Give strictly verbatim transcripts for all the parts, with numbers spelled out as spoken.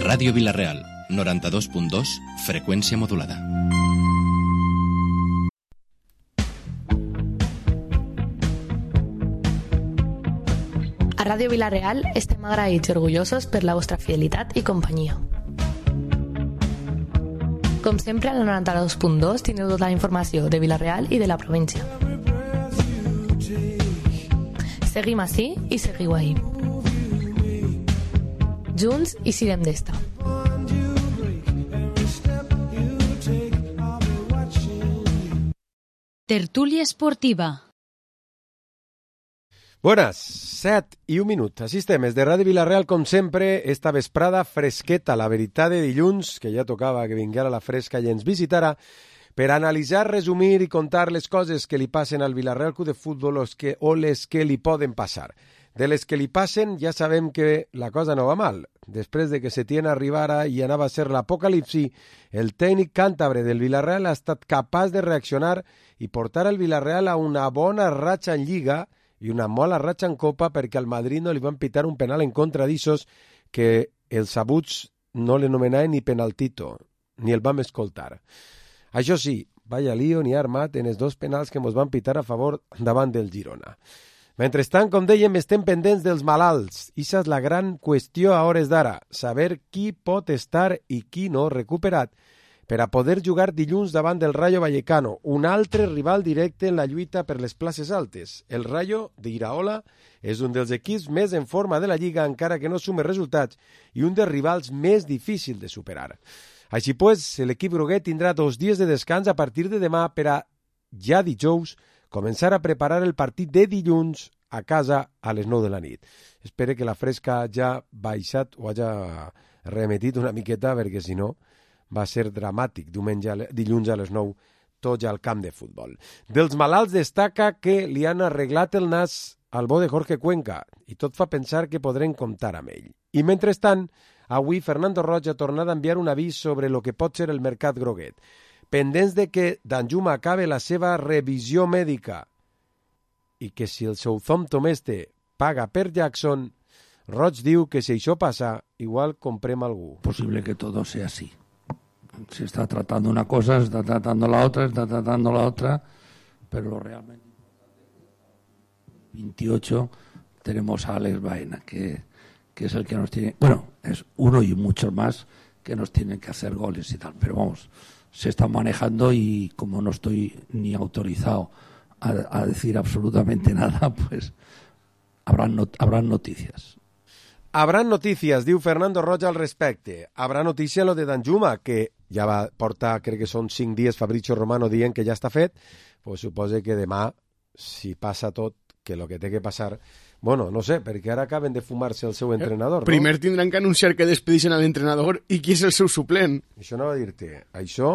Ràdio Vila-real, noranta-dos punt dos, freqüència modulada. A Ràdio Vila-real estem agraïts i orgullosos per la vostra fidelitat i companyia. Com sempre, al noranta-dos punt dos tindreu tota la informació de Vila-real i de la província. Seguim ací i seguiu ahí. Junts i siguem d'esta. Tertúlia esportiva. Buenas, set i un minut. Així estem, des de Ràdio Vila-real, com sempre, esta vesprada fresqueta, la veritat de dilluns, que ja tocava que vinguera la fresca i ens visitara, per analitzar, resumir i contar les coses que li passen al Vila-real Club de Futbol que, o les que li poden passar. De les que li passen ja sabem que la cosa no va mal. Després de que Setién arribara i anava a ser l'apocalipsi, el tècnic càntabre del Vila-real ha estat capaç de reaccionar i portar el Vila-real a una bona ratxa en Lliga i una mala ratxa en Copa, perquè al Madrid no li van pitar un penal en contra d'issos que els sabuts no l'anomenaven ni penaltito, ni el vam escoltar. Això sí, vaya lío ni armat en els dos penals que mos van pitar a favor davant del Girona. Mentrestant, com dèiem, estem pendents dels malalts. Ixa és la gran qüestió a hores d'ara, saber qui pot estar i qui no recuperat per a poder jugar dilluns davant del Rayo Vallecano, un altre rival directe en la lluita per les places altes. El Rayo d'Iraola és un dels equips més en forma de la Lliga, encara que no sume resultats, i un dels rivals més difícil de superar. Així pues, l'equip groguet tindrà dos dies de descans a partir de demà per a, ja dijous, començar a preparar el partit de dilluns a casa a les nou de la nit. Espero que la fresca ja baixat o hagi remetit una miqueta, perquè si no va ser dramàtic diumenge, dilluns a les nou, tots al camp de futbol. Dels malalts destaca que li han arreglat el nas al bo de Jorge Cuenca i tot fa pensar que podrem comptar amb ell. I mentrestant, avui Fernando Roig ha tornat a enviar un avís sobre el que pot ser el mercat groguet. Pendents de que Danjuma acabe la seva revisió mèdica i que si el Southampton este paga per Jackson, Roig diu que si això passa, igual comprem algú. Posible que todo sea así. Se está tratando una cosa, se está tratando la otra, se está tratando la otra, pero realmente veintiocho tenemos a Alex Baena, que, que es el que nos tiene, bueno, es uno y muchos más que nos tienen que hacer goles y tal, pero vamos, se están manejando y como no estoy ni autorizado a, a decir absolutamente nada, pues habrán, not, habrán noticias. Habrán noticias, diu Fernando Roig al respecte. Habrà notícia lo de Danjuma, que ja va portar, crec que són cinc dies, Fabrizio Romano dient que ja està fet, pues suposa que demà, si passa tot, que el que té que passar... Bueno, no sé, perquè ara acaben de fumar-se el seu entrenador, no? Primer tindran que anunciar que despedixen a l'entrenador i qui és el seu suplent. Això no va dir-te. Això,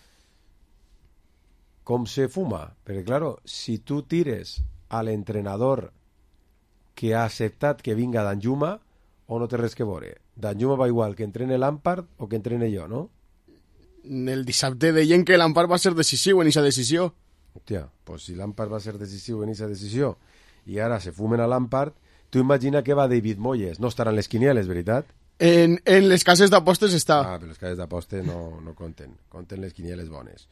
com se fuma? Perquè, claro, si tu tires a l'entrenador que ha acceptat que vinga Danjuma, o no té res que veure? Danjuma va igual que entrene Lampard o que entrene jo, no? El dissabte deien que Lampard va ser decisiu en aquesta decisió. Hòstia, pues si Lampard va ser decisiu en aquesta decisió i ara se fumen a Lampard, tu imagina que va David Moyes. No estaran les quinieles, veritat? En, en les cases d'apostes està. Ah, però les cases d'apostes no, no compten. Compten les quinieles bones.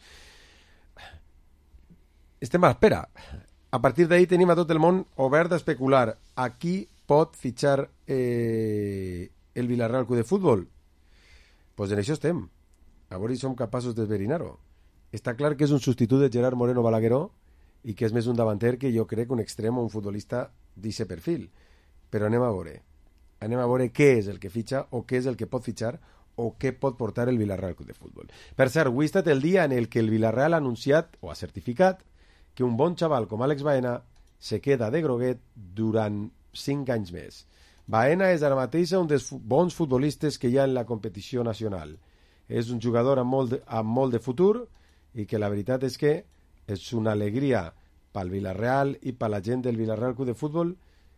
Estem a l'espera. A partir d'ahir tenim a tot el món obert a especular. A qui pot fitxar eh, el Vila-real Club de Futbol? Doncs pues en això estem. A veure si som capaços d'esverinar-ho. Està clar que és un substitut de Gerard Moreno Balagueró i que és més un davanter que jo crec un extrem o un futbolista d'aquest perfil. Però anem a veure. Anem a veure què és el que fitxa o què és el que pot fitxar o què pot portar el Vila-real Club de Futbol. Per cert, avui ha estat el dia en el que el Vila-real ha anunciat o ha certificat que un bon xaval com Àlex Baena se queda de groguet durant cinc anys més. Baena és ara mateix un dels bons futbolistes que hi ha en la competició nacional. És un jugador amb molt de, amb molt de futur i que la veritat és que és una alegria pel Vila-real i per la gent del Vila-real Club de Futbol.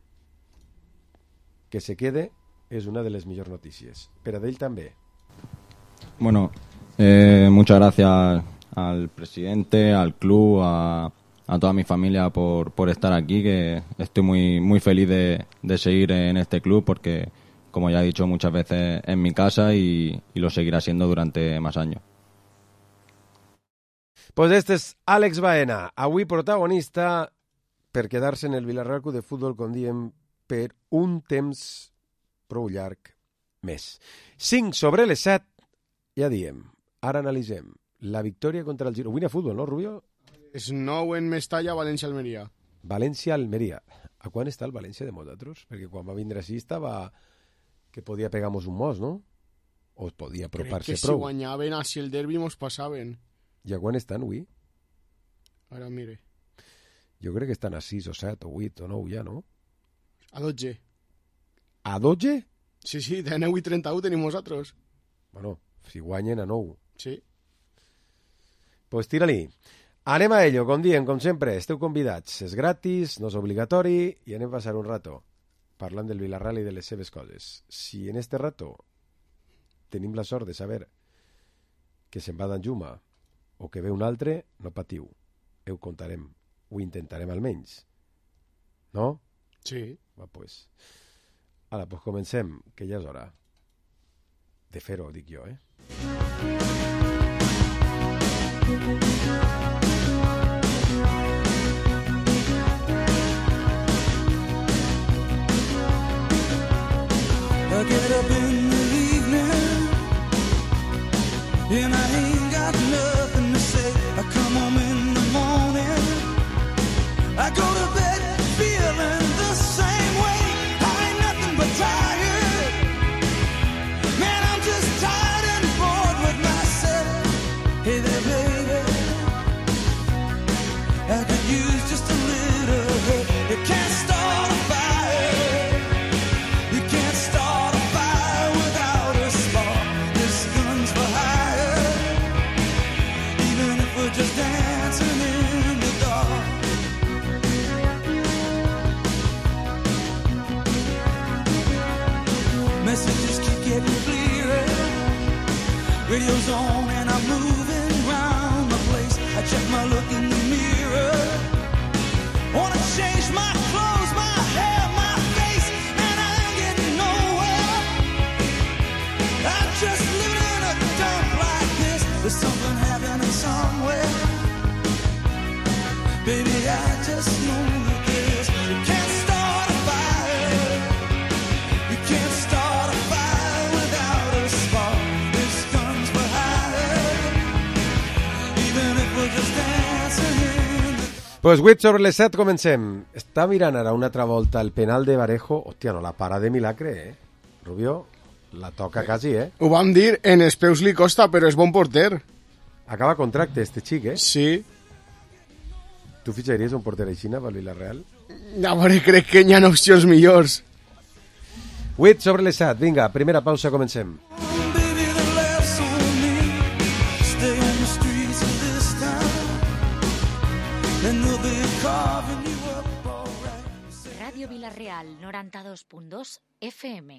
Que se quede és una de les millors notícies. Per a d'ell també. Bueno, eh, muchas gracias al presidente, al club, a, a toda mi familia por, por estar aquí, que estoy muy, muy feliz de, de seguir en este club porque como ya he dicho muchas veces, en mi casa y, y lo seguirá siendo durante más años. Pues este és Àlex Baena, avui protagonista per quedar-se en el Villarreal Club de Futbol, com diem, per un temps prou llarg més. cinc sobre les set, ja diem, ara analitzem la victòria contra el Girona. Avui a futbol, no, Rubio? És nou en Mestalla, València-Almeria. València-Almeria. A quan està el València de nosaltres? Perquè quan va vindre així estava que podia pegar-nos un mos, no? O podia apropar-se prou. Crec que si guanyaven així el derbi mos passaven. I a quan estan, avui? Ara mire. Jo crec que estan a sis o set o vuit o nou ja, no? A dotze. A dotze? Sí, sí, de nou i trenta-u tenim nosaltres. Bueno, si guanyen a nou. Sí. Pues tira-li. Anem a ello, com diem, com sempre, esteu convidats. És gratis, no és obligatori i anem a passar un rato parlant del Villarreal i de les seves coses. Si en este rato tenim la sort de saber que se'n va d'Anjuma o que ve un altre, no patiu. Ho contarem, ho intentarem almenys. No? Sí. Va, pues. Ara, pues comencem, que ja és hora de fer-ho, dic jo, eh? I get up in the evening and I ain't got nothing to say. I come home in the morning, I go to bed feeling the same way. I ain't nothing but tired, man, I'm just tired and bored with myself. Hey there baby, I could use just a little help. You can't start a fire, you can't start a fire without a spark. This gun's for hire, even if we're just dancing in the dark. Messages keep getting clearer, radio's on and I'm moving round the place. I check my look in the mirror, wanna change my clothes, my hair, my face, and I ain't getting nowhere. I'm just living in a dump like this. There's something happening somewhere. Baby, I just know that this. You can't start a fire, you can't start a fire without a spark. This gun's for hire, even if we're just dancing in the... Pues vuit sobre les set, comencem. Està mirant ara una altra volta el penal de Varejo. Hòstia, no la para de milagre, eh? Rubio, la toca quasi, eh? Ho vam dir, en els peus li costa, però és bon porter. Acaba contracte, este xic, eh? Sí. Tu fitxaries un porter aixina pel Villarreal? A veure, crec que hi ha opcions millors. vuit sobre les set, vinga, primera pausa, comencem. Baby, the laughs on me. Stay on the streets of this town, and they'll be carving you up alright. Radio Villarreal noranta-dos punt dos F M.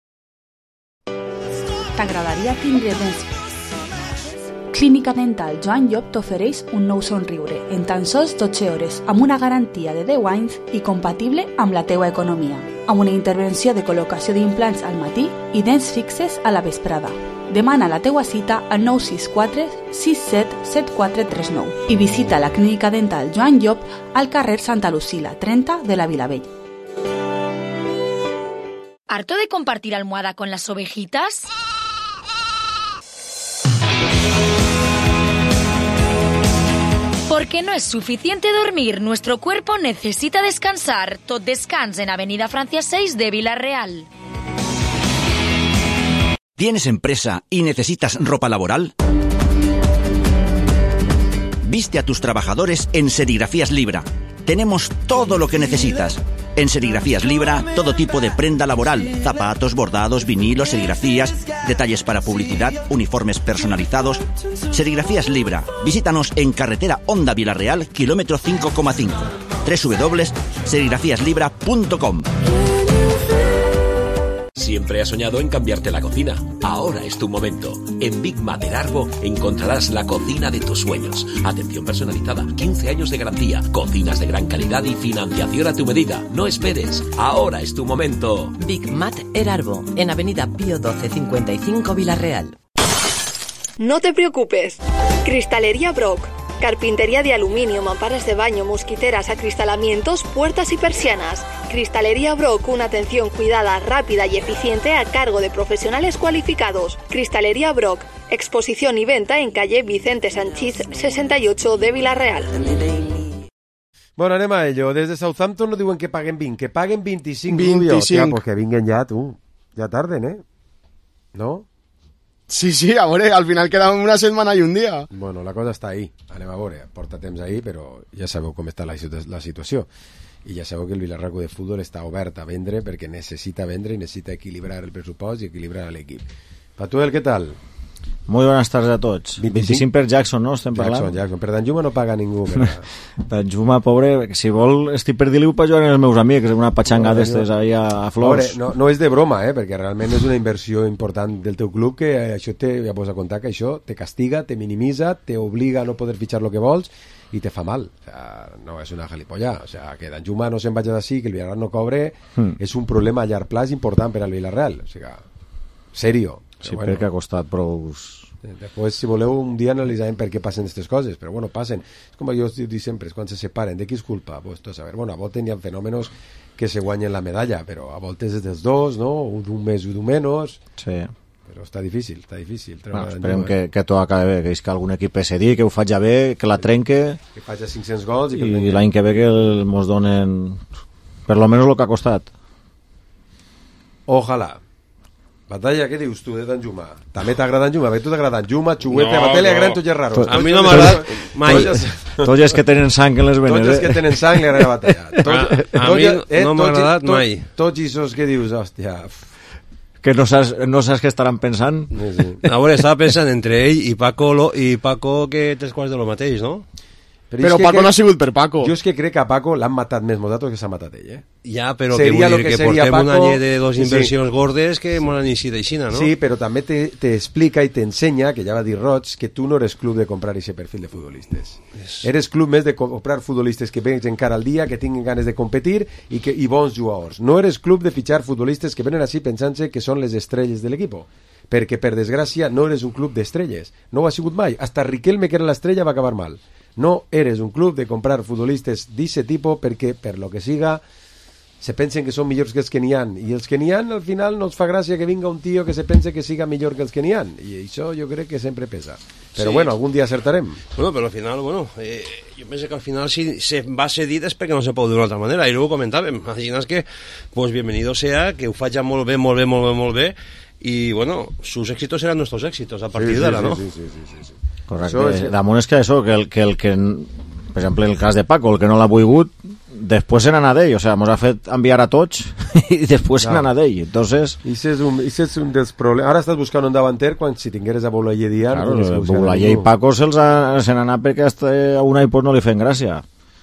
T'agradaria tindre dents? Clínica Dental Joan Llop t'ofereix un nou somriure en tan sols dotze hores amb una garantia de deu anys i compatible amb la teua economia, amb una intervenció de col·locació d'implants al matí i dents fixes a la vesprada. Demana la teua cita al nou sis quatre sis set set quatre tres nou i visita la Clínica Dental Joan Llop al carrer Santa Lucila, trenta de la Vilavell. ¿Harto de compartir almohada con las ovejitas? Porque no es suficiente dormir, nuestro cuerpo necesita descansar. Tot descans en Avenida Francia seis de Villarreal. ¿Tienes empresa y necesitas ropa laboral? Viste a tus trabajadores en Serigrafías Libra. Tenemos todo lo que necesitas. En Serigrafías Libra, todo tipo de prenda laboral, zapatos, bordados, vinilos, serigrafías, detalles para publicidad, uniformes personalizados. Serigrafías Libra. Visítanos en carretera Honda Villarreal, kilómetro cinco coma cinco. doble u doble u doble u punto serigrafías libra punto com. Siempre has soñado en cambiarte la cocina. Ahora es tu momento. En Big Mater Arbo encontrarás la cocina de tus sueños. Atención personalizada, quince años de garantía, cocinas de gran calidad y financiación a tu medida. No esperes. Ahora es tu momento. Big Mater Arbo, en Avenida Pío doce cincuenta y cinco, Villarreal. No te preocupes. Cristalería Brock. Carpintería de aluminio, mamparas de baño, mosquiteras, acristalamientos, puertas y persianas. Cristalería Brock, una atención cuidada, rápida y eficiente a cargo de profesionales cualificados. Cristalería Brock, exposición y venta en calle Vicente Sanchís sesenta y ocho de Villarreal. Bueno, anem a ello. Des de Southampton no diuen que paguen vint, que paguen vint-i-cinc. vint-i-cinc. Rubio. Hòstia, pues que vinguen ja, tu. Ja tarden, eh? No? Sí, sí, a veure, al final queda una setmana i un dia. Bueno, la cosa està ahí. Anem a veure, porta temps ahí, però ja sabeu com està la, la situació. I ja sabeu que el Vilarraco de futbol està obert a vendre perquè necessita vendre i necessita equilibrar el pressupost i equilibrar l'equip. Patuel, què tal? Muy buenas tardes a tots. vint-i-cinc per Jackson, no? Estem parlant? Jackson, Jackson. Per Danjuma no paga ningú. Per... Danjuma, pobre, si vol, estic per dir-li per jugar amb els meus amics, una patxanga no, d'estes ahí a, a flors. Pobre, no, no és de broma, eh? Perquè realment és una inversió important del teu club que això te, ja pots a contar que això te castiga, te minimitza, te obliga a no poder fitxar el que vols i te fa mal. O sea, no és una galipolla. O sea, que Danjuma no se'n vagi d'ací, que el Villarreal no cobre, hmm. és un problema a llarg plaç important per al Villarreal. O sigui, serio. Sí, bueno, perquè ha costat prou... Després, si voleu, un dia analitzarem per què passen aquestes coses, però bueno, passen. És com jo dic sempre, és quan se separen. De qui és culpa? Pues, a ver, bueno, a voltes hi ha fenòmenos que se guanyen la medalla, però a voltes és dels dos, no? Un d'un més i d'un menys. Sí. Però està difícil, està difícil. Bueno, esperem que, que tot acabi bé, que és que algun equip P S D, que ho faci bé, que la trenque... Que faci cinc-cents gols. I, i l'any que ve que el, mos donen per lo menos el que ha costat. Ojalà. Batalla, què dius tu de Danjuma? També t'agrada Danjuma? A tu t'agrada Danjuma, Xuguete, no, a Batalla, no. Gran, tots els raros. A mi no m'agrada mai. Tots els que tenen sang en les venes. Tots els que tenen sang li agrada Batalla. Tot, a, a mi no m'ha agradat mai. Tots els que dius, hòstia... Que no saps, no saps què estaran pensant? Sí, sí. A veure, estava pensant entre ell i Paco, lo, i Paco que tres quarts de lo mateix, no? Però, però Paco que, no ha sigut per Paco. Jo és que crec que a Paco l'han matat més nosaltres que s'ha matat ell, eh? Ja, però seria que vull dir que, que portem Paco... un any de dos inversions sí. gordes que m'ho han iniciat aixina, no? Sí, però també t'explica te, te i t'ensenya, que ja va dir Roig, que tu no eres club de comprar aquest perfil de futbolistes. Yes. Eres club més de comprar futbolistes que venen encara al dia, que tinguin ganes de competir i, que, i bons jugadors. No eres club de fitxar futbolistes que venen així pensant-se que són les estrelles de l'equip. Perquè, per desgràcia, no eres un club d'estrelles. No ho ha sigut mai. Hasta Riquelme, que era l'estrella, va acabar mal. No eres un club de comprar futbolistes d'aquest tipus perquè, per lo que siga, se pensen que són millors que els que n'hi ha. I els que n'hi ha, al final, no els fa gràcia que vinga un tio que se pense que siga millor que els que n'hi ha. I això jo crec que sempre pesa. Però sí. Bueno, algun dia acertarem. Bueno, però al final, bueno, eh, jo penso que al final si se va cedit és perquè no se pot d'una altra manera. I luego comentàvem, imagines que, pues bienvenido sea, que ho faig molt bé, molt bé, molt bé, molt bé, i bueno, sus éxitos serán nuestros éxitos a partir sí, sí, d'ara, sí, no? Sí, sí, sí, sí, sí. Correcte. És... Damunt és que això, que el, que el que, per exemple, el cas de Paco, el que no l'ha volgut, després se n'anà d'ell, o sigui, mos ha fet enviar a tots i després se n'anà d'ell. Entonces... I és un, és un dels problemes. Ara estàs buscant un davanter quan si tingueres a Boulaye Diar... Claro, Boulaye i Paco se'ls se n'anà perquè a una i pues no li feien gràcia.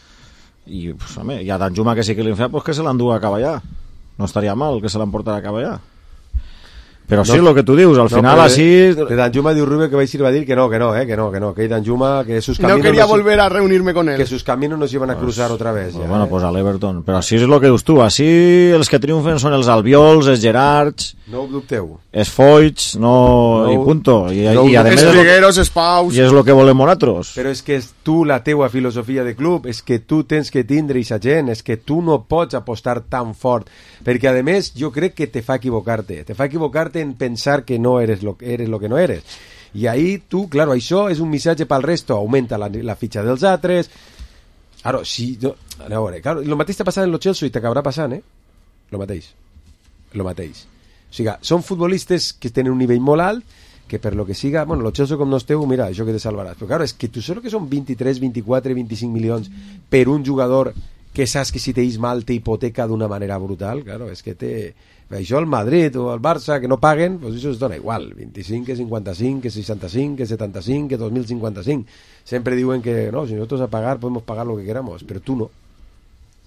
I, pues, home, i a Danjuma que sí que li feia, pues que se l'endú a Caballà. No estaria mal que se l'emportarà a Caballà. Però sí, no, el que tu dius, al no, final així... De, de Danjuma diu Rubio que va a dir que no, que no, eh, que no, que no, que Danjuma, que sus caminos... No quería no volver a reunirme con él. Que sus caminos no se iban a cruzar pues, otra vez. Pues, ya, bueno, eh. pues a l'Everton. Però així és el que dius tu, així els que triomfen són els Albiols, els Gerards... No ho dubteu. Els Foix, no... no i punto. I, no i, i a més... Els Trigueros, els Paus... I és el que volem nosaltres. Però és que és tu la teua filosofia de club, és que tu tens que tindre aquesta gent, és que tu no pots apostar tan fort, perquè a més jo crec que te fa equivocar-te, te fa equivocar-te en pensar que no eres lo, eres lo que no eres. I ahí tu, claro, això és un missatge pel resto, augmenta la, la fitxa dels altres. Claro, si... No, a veure, claro, lo mateix t'ha passat en el Chelsea i t'acabarà passant, eh? Lo mateix. Lo mateix. O sigui, són futbolistes que tenen un nivell molt alt, que per lo que siga, bueno, el Chelsea com no esteu, mira, això que te salvaràs. Però claro, és que tu saps que són vint-i-tres, vint-i-quatre, vint-i-cinc milions per un jugador que saps que si te is mal te hipoteca d'una manera brutal, claro, és que té... Això el Madrid o el Barça que no paguen, pues això es dona igual, vint-i-cinc, que cinquanta-cinc, que seixanta-cinc, que setanta-cinc, que dos mil cinquanta-cinc. Sempre diuen que no, si nosotros a pagar podemos pagar lo que queramos, pero tú no.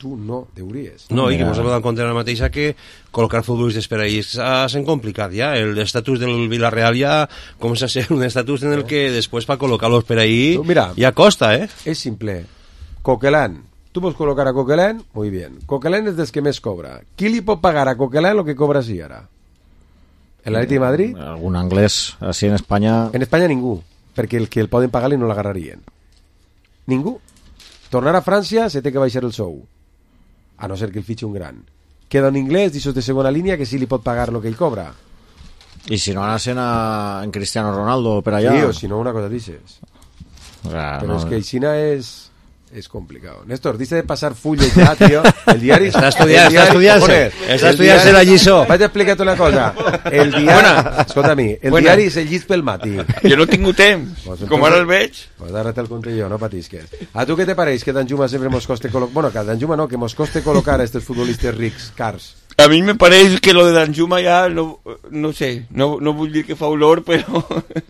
tu no deuries. No, i que mos hem de compte ara mateixa que col·locar futbolistes per ahí s'ha complicat ja. L'estatus del Villarreal ja comença a ser un estatus en el que després per col·locar-los per ahí no, mira, ja costa, eh? És simple. Coquelin. Tu pots col·locar a Coquelin? Muy bien. Coquelin és dels que més cobra. Qui li pot pagar a Coquelin lo que cobra si ara? ¿El Atleti de Madrid? Algun anglès, així en Espanya... En Espanya ningú, perquè el que el poden pagar li no l'agarrarien. Ningú. Tornar a França se té que baixar el sou, a no ser que el fitxi un gran. Queda un inglès d'aixòs de segona línia que sí li pot pagar el que ell cobra. I si no anasen a... en Cristiano Ronaldo per allà... Sí, o si no una cosa d'ixes. Ah, Però no, és que Aixina és... es complicado. Néstor, dice de pasar fulles ya, tío. El diario está estudiando, está estudiando. Está estudiando la lliçó. Vaig a explicar-te una cosa. El diari, escolta a mi, el Buena. diari és el llit pel matí. Jo no he tingut temps, Pues com ara el veig. Pues ara te'l conté jo, no patisques. A tu què te pareix que Danjuma sempre mos coste col·locar... Bueno, que Danjuma no, que mos coste col·locar a estos futbolistes rics, cars? A mi me pareix que lo de Danjuma ja, no, no sé, no, no vull dir que fa olor, però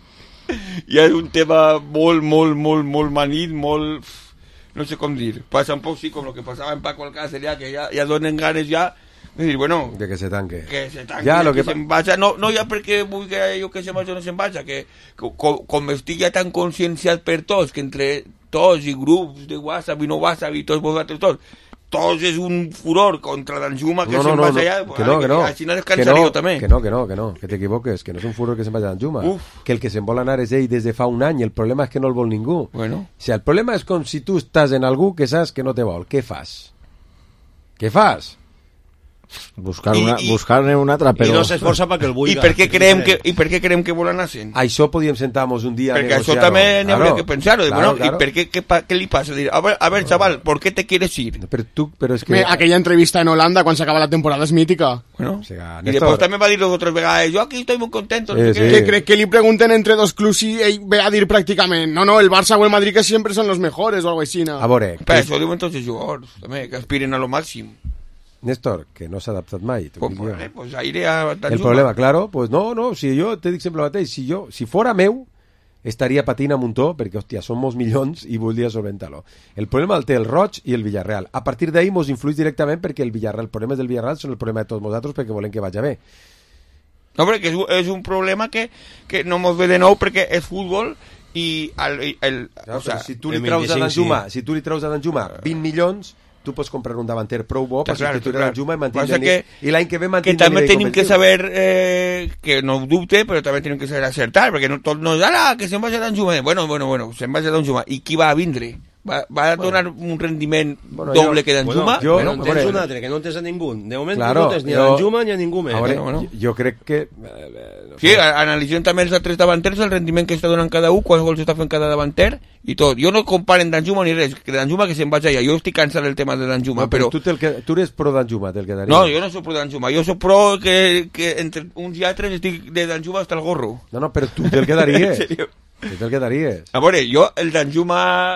ja és un tema molt, molt, molt, molt manit, molt... no sé com dir, passa un poc sí com el que passava en Paco Alcácer ja, que ja, ja donen ganes ja de dir, bueno, de que se tanque, que se tanque, ja, que, lo que se'n vaja, no, no ja perquè vull que jo que se'n vaja o no se'n vaja, que, que com, com estic ja tan conscienciat per tots, que entre tots i grups de WhatsApp i no WhatsApp i tots vosaltres tots, tots és un furor contra Danjuma que no, no, se'n no, vaja no, ja, que no, que no, així no que descansaré no, jo també. que no, que no, que no, que t'equivoques, que no és un furor que se'n vagi a Danjuma, que el que se'n vol anar és ell des de fa un any, el problema és que no el vol ningú. Bueno. O sigui, el problema és com si tu estàs en algú que saps que no te vol, què fas? Què fas? Buscar una, I, buscar-ne un altre, però... I no s'esforça perquè el vulgui. I per què creiem que, i per què creiem que volen anar-se'n? Això podíem sentar-nos un dia a Perquè negociar. això també n'hi hauria que pensar-ho. Claro, Bueno, claro. ¿y per què, qué, pa- qué li passa? Dir, a ver, a ver, chaval, ¿por qué te quieres ir? Però tu, però és que... Me- aquella entrevista en Holanda quan s'acaba la temporada és mítica. Bueno, o sea, y después también va a decir otras veces, yo aquí estoy muy contento. no sé qué. Que crec que li pregunten entre dos clubs i ell ve a dir pràcticament no, no, el Barça o el Madrid que siempre son los mejores o algo així. A veure, Però això ho diuen tots els jugadors, també, que aspiren a lo màxim. Néstor, que no s'ha adaptat mai. t'ho Pues, dic jo. pues, pues aire a El Danjuma. problema, claro, pues no, no, si jo te dic sempre el mateix, si jo, si fora meu, estaria patint a muntó, perquè, hòstia, som molts milions i voldria solventar-lo. El problema el té el Roig i el Villarreal. A partir d'ahí mos influïs directament perquè el Villarreal, el problema del Villarreal són el problema de tots nosaltres perquè volem que vagi bé. No, perquè és, un- és un problema que, que no mos ve de nou perquè és futbol i el, el, el, Claro, o sea, però si tu li traus a Danjuma, si tu li traus a Danjuma vint milions, tu pots comprar un davanter prou bo per Claro, substituir claro. a Danjuma i Passa mantenir que- i l'any que ve que mantenir també tenim que saber eh, que no ho dubte, però també tenim que saber acertar, perquè no, tot no és ara, que se'n vagi a Danjuma. Bueno, bueno, bueno, se'n vagi a Danjuma. I qui va a vindre? Va, va a donar un rendiment Bueno, doble jo- que Danjuma? Bueno, jo, Bueno, no tens hombre. un altre, que no tens a ningú. De moment Claro, no tens ni a jo- Danjuma ni a ningú més. A veure, Bueno, bueno. jo, jo crec que... Eh, no Sí, sé. a- analitzem també els altres davanters, el rendiment que està donant cada un, quants gols està fent cada davanter i tot. Jo no comparen Danjuma ni res, que Danjuma que se'n vagi allà. Jo estic cansat del tema de Danjuma, No, però però... tu, te'l que, tu eres pro Danjuma, te'l quedaria. No, jo no soc pro Danjuma, jo soc pro que, que entre uns i altres estic de Danjuma hasta el gorro. No, no, però tu te'l quedaries. En serio. Tu te'l quedaries. A veure, jo el Danjuma...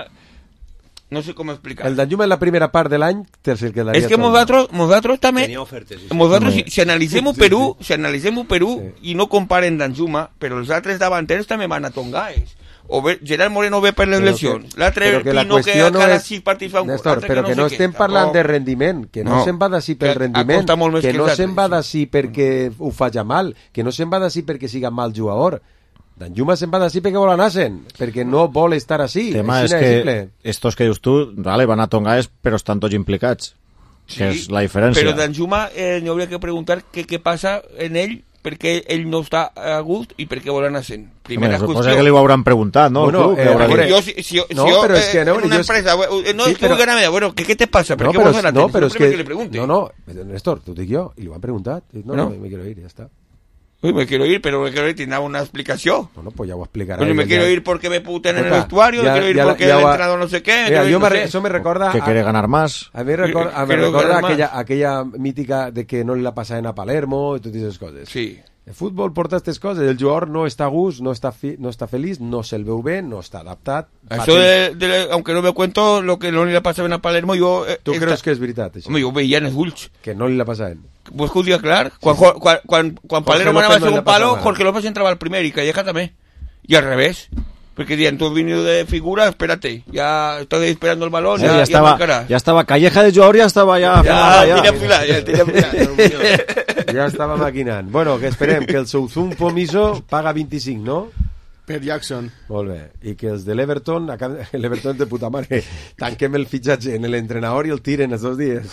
No sé com explicar. El Danjuma en la primera part de l'any te'l quedaria. És que tot. nosaltres, nosaltres també... Tenia ofertes. Sí, sí. Nosaltres, si, Home. si analitzem Sí, Perú, sí. si analitzem Perú i no comparen Danjuma, però els altres davanters també van a Tongaes. O bé, Gerard Moreno ve per les Però lesions. que- L'altre però que la Pino que qüestió no cada és- sis partits fa un Néstor, altre però que no sé estem què. parlant Tampoc. de rendiment, que no, No. se'n va d'ací pel Que rendiment, acosta molt més que que no els se'n altres, va sí. d'ací perquè ho faci mal, que no se'n va d'ací perquè siga mal jugador. Danjuma se'n va d'ací perquè vol anar-se'n, perquè no vol estar així. El tema Així és de que simple. estos que dius tu, vale, van a Tongaes, però estan tots implicats. Sí, Que és la diferència. Però Danjuma eh, n'hi hauria que preguntar què, què passa en ell, perquè ell no està a gust i per què vol anar-se'n. Primera Home, suposa qüestió. que li ho hauran preguntat, no? Bueno, El club, eh, li haurà a veure, dit. Jo, si, si, No, si jo, però és eh, que, no, en una jo- empresa, eh, no Sí, és que però- vull ganar, bueno, ¿qué, ¿qué te pasa? ¿Por No, qué però, vols anar? no, però és que... que... que le pregunte. No, no, Néstor, t'ho dic jo, i li ho han preguntat. No, Bueno. no, me quiero ir, ja està. Uy, me quiero ir, pero me quiero ir, tindrà una explicació. Bueno, pues ya ho explicarà. Bueno, me ella. quiero ir porque me putan en el Escolta, vestuario, ja- me quiero ir ja- porque ja el ho ha- entrenador no sé qué. Mira, me jo me, no sé. eso me recorda... Que a- quiere ganar más. A mi recorda, a mi Quiero recorda ganar más. aquella, aquella mítica de que no li la passaven a Palermo i totes aquestes coses. Sí. El futbol porta aquestes coses. El jugador no està a gust, no està, fi, no està feliç, no se'l veu bé, no està adaptat. Això de, de, aunque no me cuento lo que no li passaven a Palermo, jo... Eh, Tu esta- creus que és veritat, això? Home, jo ho veia en els ulls. Que no li la passaven. Vols que ho diga clar? Quan, quan, quan, quan Jorge Palermo López anava al no li segon ha passat palo, nada. Jorge López entrava al primer i Calleja també. I al revés. Porque decían, tú has venido de figura, espérate, ya estoy esperando el balón, Sí, ya, ya, ya estaba, marcará. ya estaba Calleja de Jugador, ya estaba ya... Ya, ya, tira fila, ya tira fila. Ja estava maquinant. Bueno, que esperem que el Southampton Miso paga vint-i-cinc, no? Per Jackson. Molt bé. I que els de l'Everton, l'Everton és de puta mare, tanquem el fitxatge en l'entrenador i el tiren els dos dies.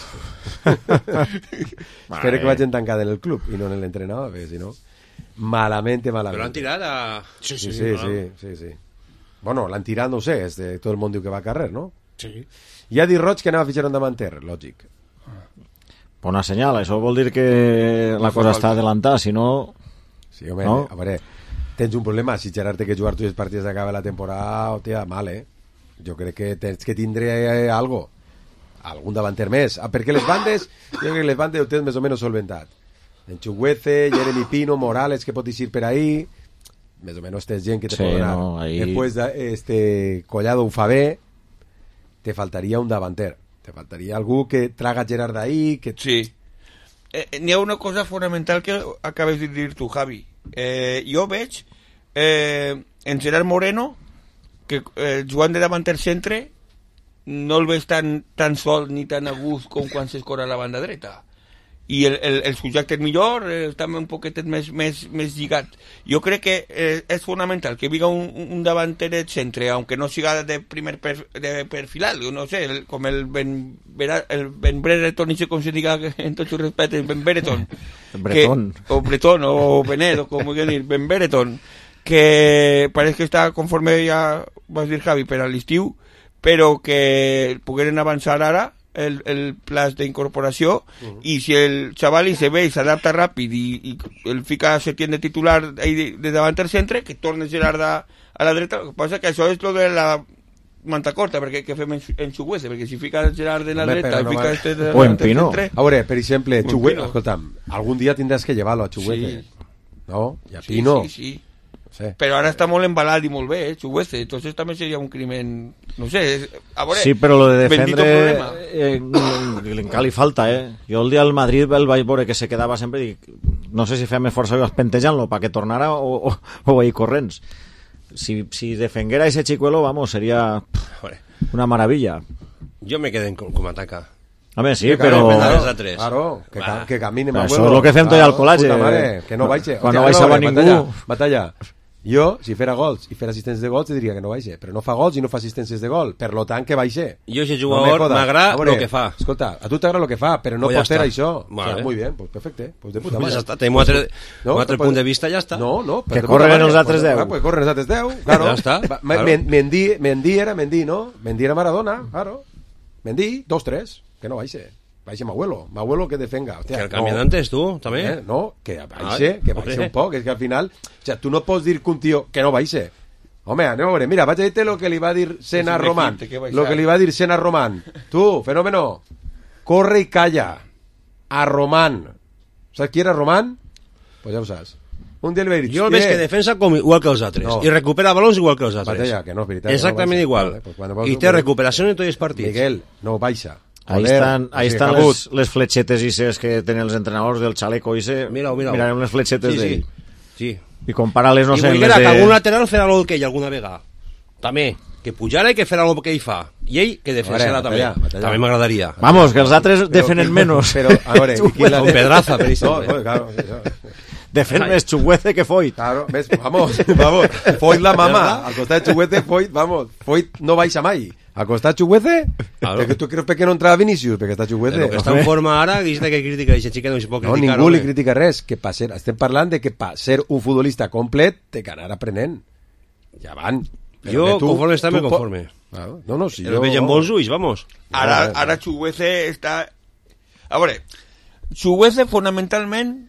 Espero que vagin tancada en el club i no en l'entrenador, perquè si no, malamente, malamente. Però han tirat a... Sí, sí, sí, sí, sí, sí. Bueno, l'han tirat, no ho sé, és de, tot el món diu que va a carrer, no? Sí. Hi ha dit Roig que anava a fitxar un davanter, lògic. Bona senyal, això vol dir que la cosa està adelantada, si no... Sí, home, no? a veure, tens un problema, si Gerard té que jugar tots els partits d'acaba la temporada, hòstia, mal, eh? Jo crec que tens que tindre eh, algo, algun davanter més. Ah, perquè les bandes, jo crec que les bandes ho tens més o menys solventat. En Chuguece, Jeremy Pino, Morales, que pot eixir per ahí, més o menys tens gent que te Sí, pot donar. no, ahí- Después de, este Collado ho fa bé, te faltaria un davanter. Te faltaria algú que traga Gerard d'ahí, que... Sí. Eh, n'hi ha una cosa fonamental que acabes de dir tu, Javi. Eh, jo veig eh, en Gerard Moreno que eh, jugant de davanter centre no el veig tan, tan sol ni tan a gust com quan s'escora a la banda dreta. I el, el, el subjecte és millor, eh, està un poquetet més, més, més lligat. Jo crec que eh, és fonamental que viga un, un davanter de centre, aunque no siga de primer per, de perfilal, no sé, el, com el Ben, el Ben Brereton, no sé com se diga en tots els respectes, Ben Brereton. Breton. Que, o Breton, o Benet, o com vull dir, Ben Brereton, que pareix que està conforme ja vas dir, Javi, per a l'estiu, però que pogueren avançar ara el, el plaç d'incorporació uh-huh. i si el xaval se ve i s'adapta ràpid i, i el fica a Setién de titular de, de davanter centre, que torna Gerard a, a la dreta. El que passa que això és lo de la manta corta, perquè que fem en, en Chuguece, perquè si fica Gerard en la Home, dreta i no fica va... este de O en davanter Pino. centre... A veure, per exemple, Chuguece, Pino. escolta'm, algun dia tindràs que llevar-lo a Chuguece. Sí. No? I a Sí, Pino. sí, sí. Sí. Pero ahora está molt embalat y molt bé, eh, Chuguece. Entonces también sería un crimen, no sé, es- a veure, Sí, però lo de bendito defendre problema. eh, l'encara li falta, eh? Jo el dia del Madrid el vaig veure que se quedava sempre i no sé si feia més força pentejant-lo perquè tornara o, o, o ahí corrents. Si, si defenguera ese chicuelo, vamos, sería pff, una maravilla. Jo me quedé com, com ataca. Home, sí, Que però... camine, Claro, a tres. claro, que, Va. ca- que camine Però más això és lo que fem tot allà al col·legi. Puta mare, que no baixe. Quan no Hòstia, baixava veure, ningú. Batalla, batalla. Jo, si fera gols i fera assistències de gols, te diria que no baixe, però no fa gols i no fa assistències de gol, per lo tant que baixe. Jo, si No jugador, me jodas. m'agrada A veure, lo que fa. Escolta, a tu t'agrada lo que fa, però no Pues ja pots fer està. això. Vale. O sea, muy bien, pues perfecte. Pues de puta Pues mare. ja està, tenim un altre- un altre pues- punt de vista, ja està. No, no. Que de puta corren mare. els altres Pues, deu. ah, Pues corren els altres deu, claro. Ja està, Va, claro. Men- Mendy, Mendy era Mendy, ¿no? Mendy era Maradona, claro. Mendy, dos, tres, que no baixe. Baixe Mahuelo, Mahuelo que defenga. Hostia, Que el no. caminante és tu, també. Eh, no, que baixe, Ai, que baixe hombre. un poc, és que al final, o sea, tu no pots dir que un tio que no baixe. Home, anem a veure, mira, vaig a dir-te lo que li va dir Sena És un Román, equip, té que baixar. lo que li va dir Sena Román. Tu, fenómeno, corre i calla a Román. Saps qui era Román? Pues ja ho saps. Un dia li va dir, Jo el veig que defensa com igual que els altres. No. I recupera balons igual que els altres. Batalla, que no és veritat. Exactament que no igual. baixa. Vale, pues quan vols- I té recuperació en tots els partits. Miguel, no baixa. Ahí Joder, estan, ahí o sigui, estan cabut. les, les fletxetes ises que tenen els entrenadors del xaleco ise. Mira-ho, mira-ho. Mirarem les fletxetes Sí, sí. d'ell. Sí. I compara-les, no I sé, amb volguera les que algun de... lateral farà el que ell alguna vegada. També. Que pujara i que farà el que ell fa. I ell que defensarà Veure, també. batalla, batalla. També m'agradaria. Vamos, que els altres defenen menos. Però, a veure, i qui la... Con Pedraza, per No, exemple. pues, claro, eso. Defen Ai. més Chuguece que Foyt. Claro, ves, vamos, vamos. Foyt la mama. Al costat de Chuguece, Foyt, vamos. Foyt no baixa mai. Al costat de Chuguece, Claro. perquè tu creus que no entrava Vinícius, perquè està Chuguece. Però que està en forma ara, que dice que critica, dice, xica, no se pot No, criticar. ningú li home. critica res. Que pa ser, estem parlant de que per ser un futbolista complet té que anar aprenent. Ja van. Però Jo, que conforme està, tu me po- conforme. Claro. No, no, si El jo... veig amb bons ulls, vamos. Ara, No, ara Chuguece està... A veure, Chuguece fonamentalment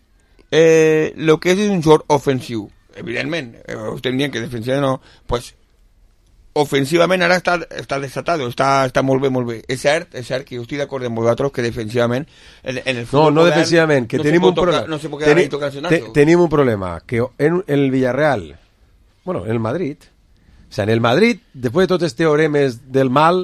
eh, lo que és un jugador ofensiu. Evidentment, eh, tendrían que defensivament no, pues ofensivament ara està, està desatado, està, està molt bé, molt bé. És cert, és cert que jo estic d'acord amb vosaltres que defensivament en, en el No, futbol no modern defensivament, que no se tenim pot un tocar- problema. no se pot quedar Teni- ahí tocant-se te- naso. Tenim un problema, que en, en el Villarreal, bueno, en el Madrid, o sea, en el Madrid, después de todos estos teoremes del mal,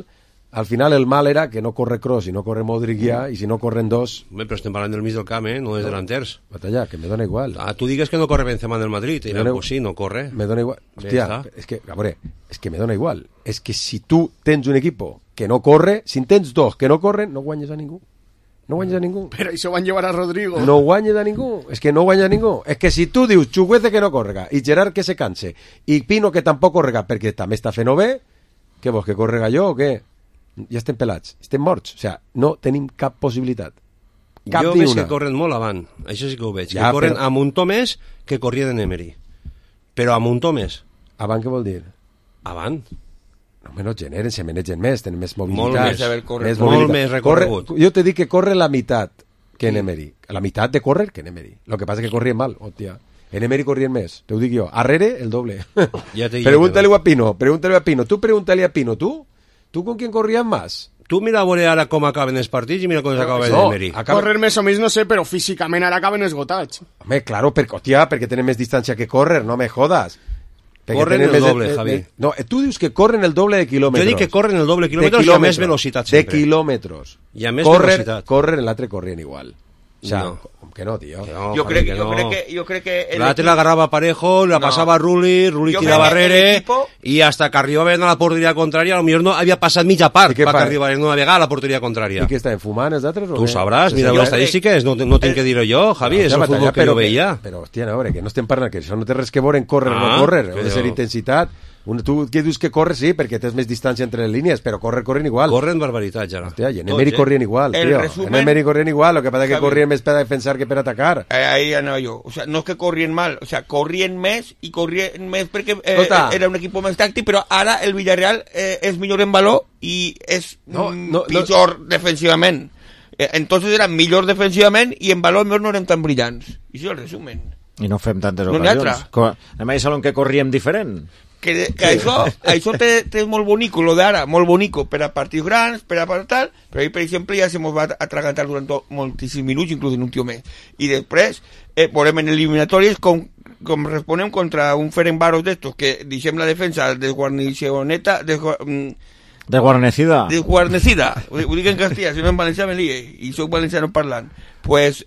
al final el mal era que no corre Kroos y no corre Modric ya, y si no corren dos... Hombre, pero estem parlant del mig del camp, eh? No és delanters. Batalla, que me dona igual. Ah, tu digues que no corre Benzema del Madrid, i dona... pues sí, no corre. Me dona igual. Hòstia, és que, a veure, és que me dona igual. És que si tu tens un equipo que no corre, si tens dos que no corren, no guanyes a ningú. No guanyes a ningú. Però això van llevar a Rodrigo. No guanyes a ningú. És que no guanyes a ningú. És que si tu dius Chukwueze que no correga i Gerard que se canse i Pino que tampoc correga perquè també està fent-ho bé, què vols, que correga jo o què? Ja estem pelats, estem morts. O sigui, no tenim cap possibilitat. Cap jo ni veig una. que corren molt avant, això sí que ho veig. Ja, que corren però... a muntó més que corrien en Emery. Però a muntó més. Avant què vol dir? Avant. No, menys generen, se menegen més, tenen més mobilitat. Molt més, saber córrer. Més molt mobilitat. més recorregut. Corre, jo te dic que corre la meitat que en Emery. La meitat de córrer que en Emery. Lo que passa és que corrien mal, hòstia. En Emery corrien més, te ho dic jo. Arrere, el doble. Ja te Pregúntale a Pino, pregúntale a Pino. Tu pregúntale a Pino, ¿tú? ¿Tú con quién corrías más? Tu mira a veure ara com acaben els partits i mira com s'acaba no, Emery. Acaba... Correr més o menys no sé, però físicament ara acaben esgotats. Home, claro, perquè, hòstia, perquè tenen més distància que córrer, no me jodas. Perquè corren el doble, de, Javi. De, no, tu dius que corren el doble de quilòmetres. Jo dic que corren el doble de quilòmetres i a més velocitat sempre. De quilòmetres. I a més correr, velocitat. Corren, l'altre corrien igual. O sea, no. Com que no, tío. No, jo, crec, que, jo, no. crec que, jo crec que... L'altre l'agarrava Parejo, la no. passava a Rulli, Rulli tirava darrere, equipo... i hasta que arribaven a la porteria contrària, potser no havia passat mitja part perquè arribaven una vegada a la porteria contrària. I què estaven fumant els altres? Tu sabràs, mira les estadístiques, no, no tinc que dir-ho jo, Javi, no, és el futbol que jo veia. Però, hòstia, no, que no estem parlant, que això no té res que veure en córrer o no córrer, ha de ser intensitat. Un, tu que dius que corres, sí, perquè tens més distància entre les línies, però corren, corren igual. Corren barbaritats, ja. Hòstia, i en Emery eh? corrien igual, el tío. Resumen... En Emery corrien igual, lo que pasa es que Javi... corrien més per defensar que per atacar. Ahí anava jo. O sea, no es que corrien mal, o sea, corrien més i corrien més perquè eh, era un equip més tàctic, però ara el Villarreal eh, és millor en valor i és no, no, pitjor no... defensivament. Eh, entonces eran millor defensivament i en valor no eren tan brillants. I això és el resumen. I no fem tantes no ocasions. Anem a dir que corríem diferent. Que, que això, això té, té molt bonico, lo d'ara, molt bonico per a partits grans, per a part tal, però ahir, per exemple, ja se mos va atragantar durant moltíssims minuts, inclús en un tio més. I després, eh, veurem en eliminatòries com, com responem contra un Ferencváros d'estos, que deixem la defensa desguarnicioneta, desgu... desguarnecida. Desguarnecida, ho, ho dic en castellà, si no en valencià me lie, i soc valenciano parlant. Pues,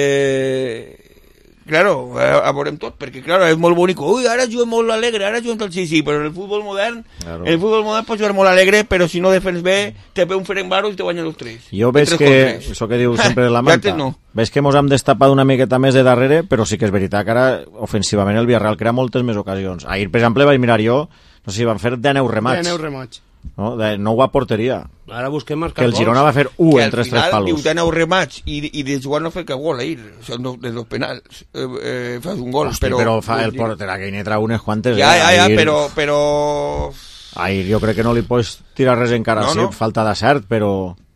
eh... Claro, a veurem tot, perquè claro, és molt bonic. Ui, ara juguem molt alegre, ara juguem tot... Sí, sí, però en el futbol modern, claro. En el futbol modern pots jugar molt alegre, però si no defens bé, te ve un Ferencváros i te guanyen els tres. Jo veig que, això que diu sempre la Manta, no. Veig que mos hem destapat una miqueta més de darrere, però sí que és veritat que ara, ofensivament, el Villarreal crea moltes més ocasions. Ahir, per exemple, vaig mirar jo, no sé si van fer deu remats. deu remats. No? De nou a porteria. Ara busquem marcar que el Girona va fer u entre els tres palos. Que al final diu remats i, i de jugar no fer que gol ahir, o sea, no, de los penals eh, eh, fas un gol. Hosti, però, però fa el porter aquí n'hi trau unes quantes. Ja, ja, ja, ahir, però, però... Ahir jo crec que no li pots tirar res encara, no, sí, no. Falta d'acert, però...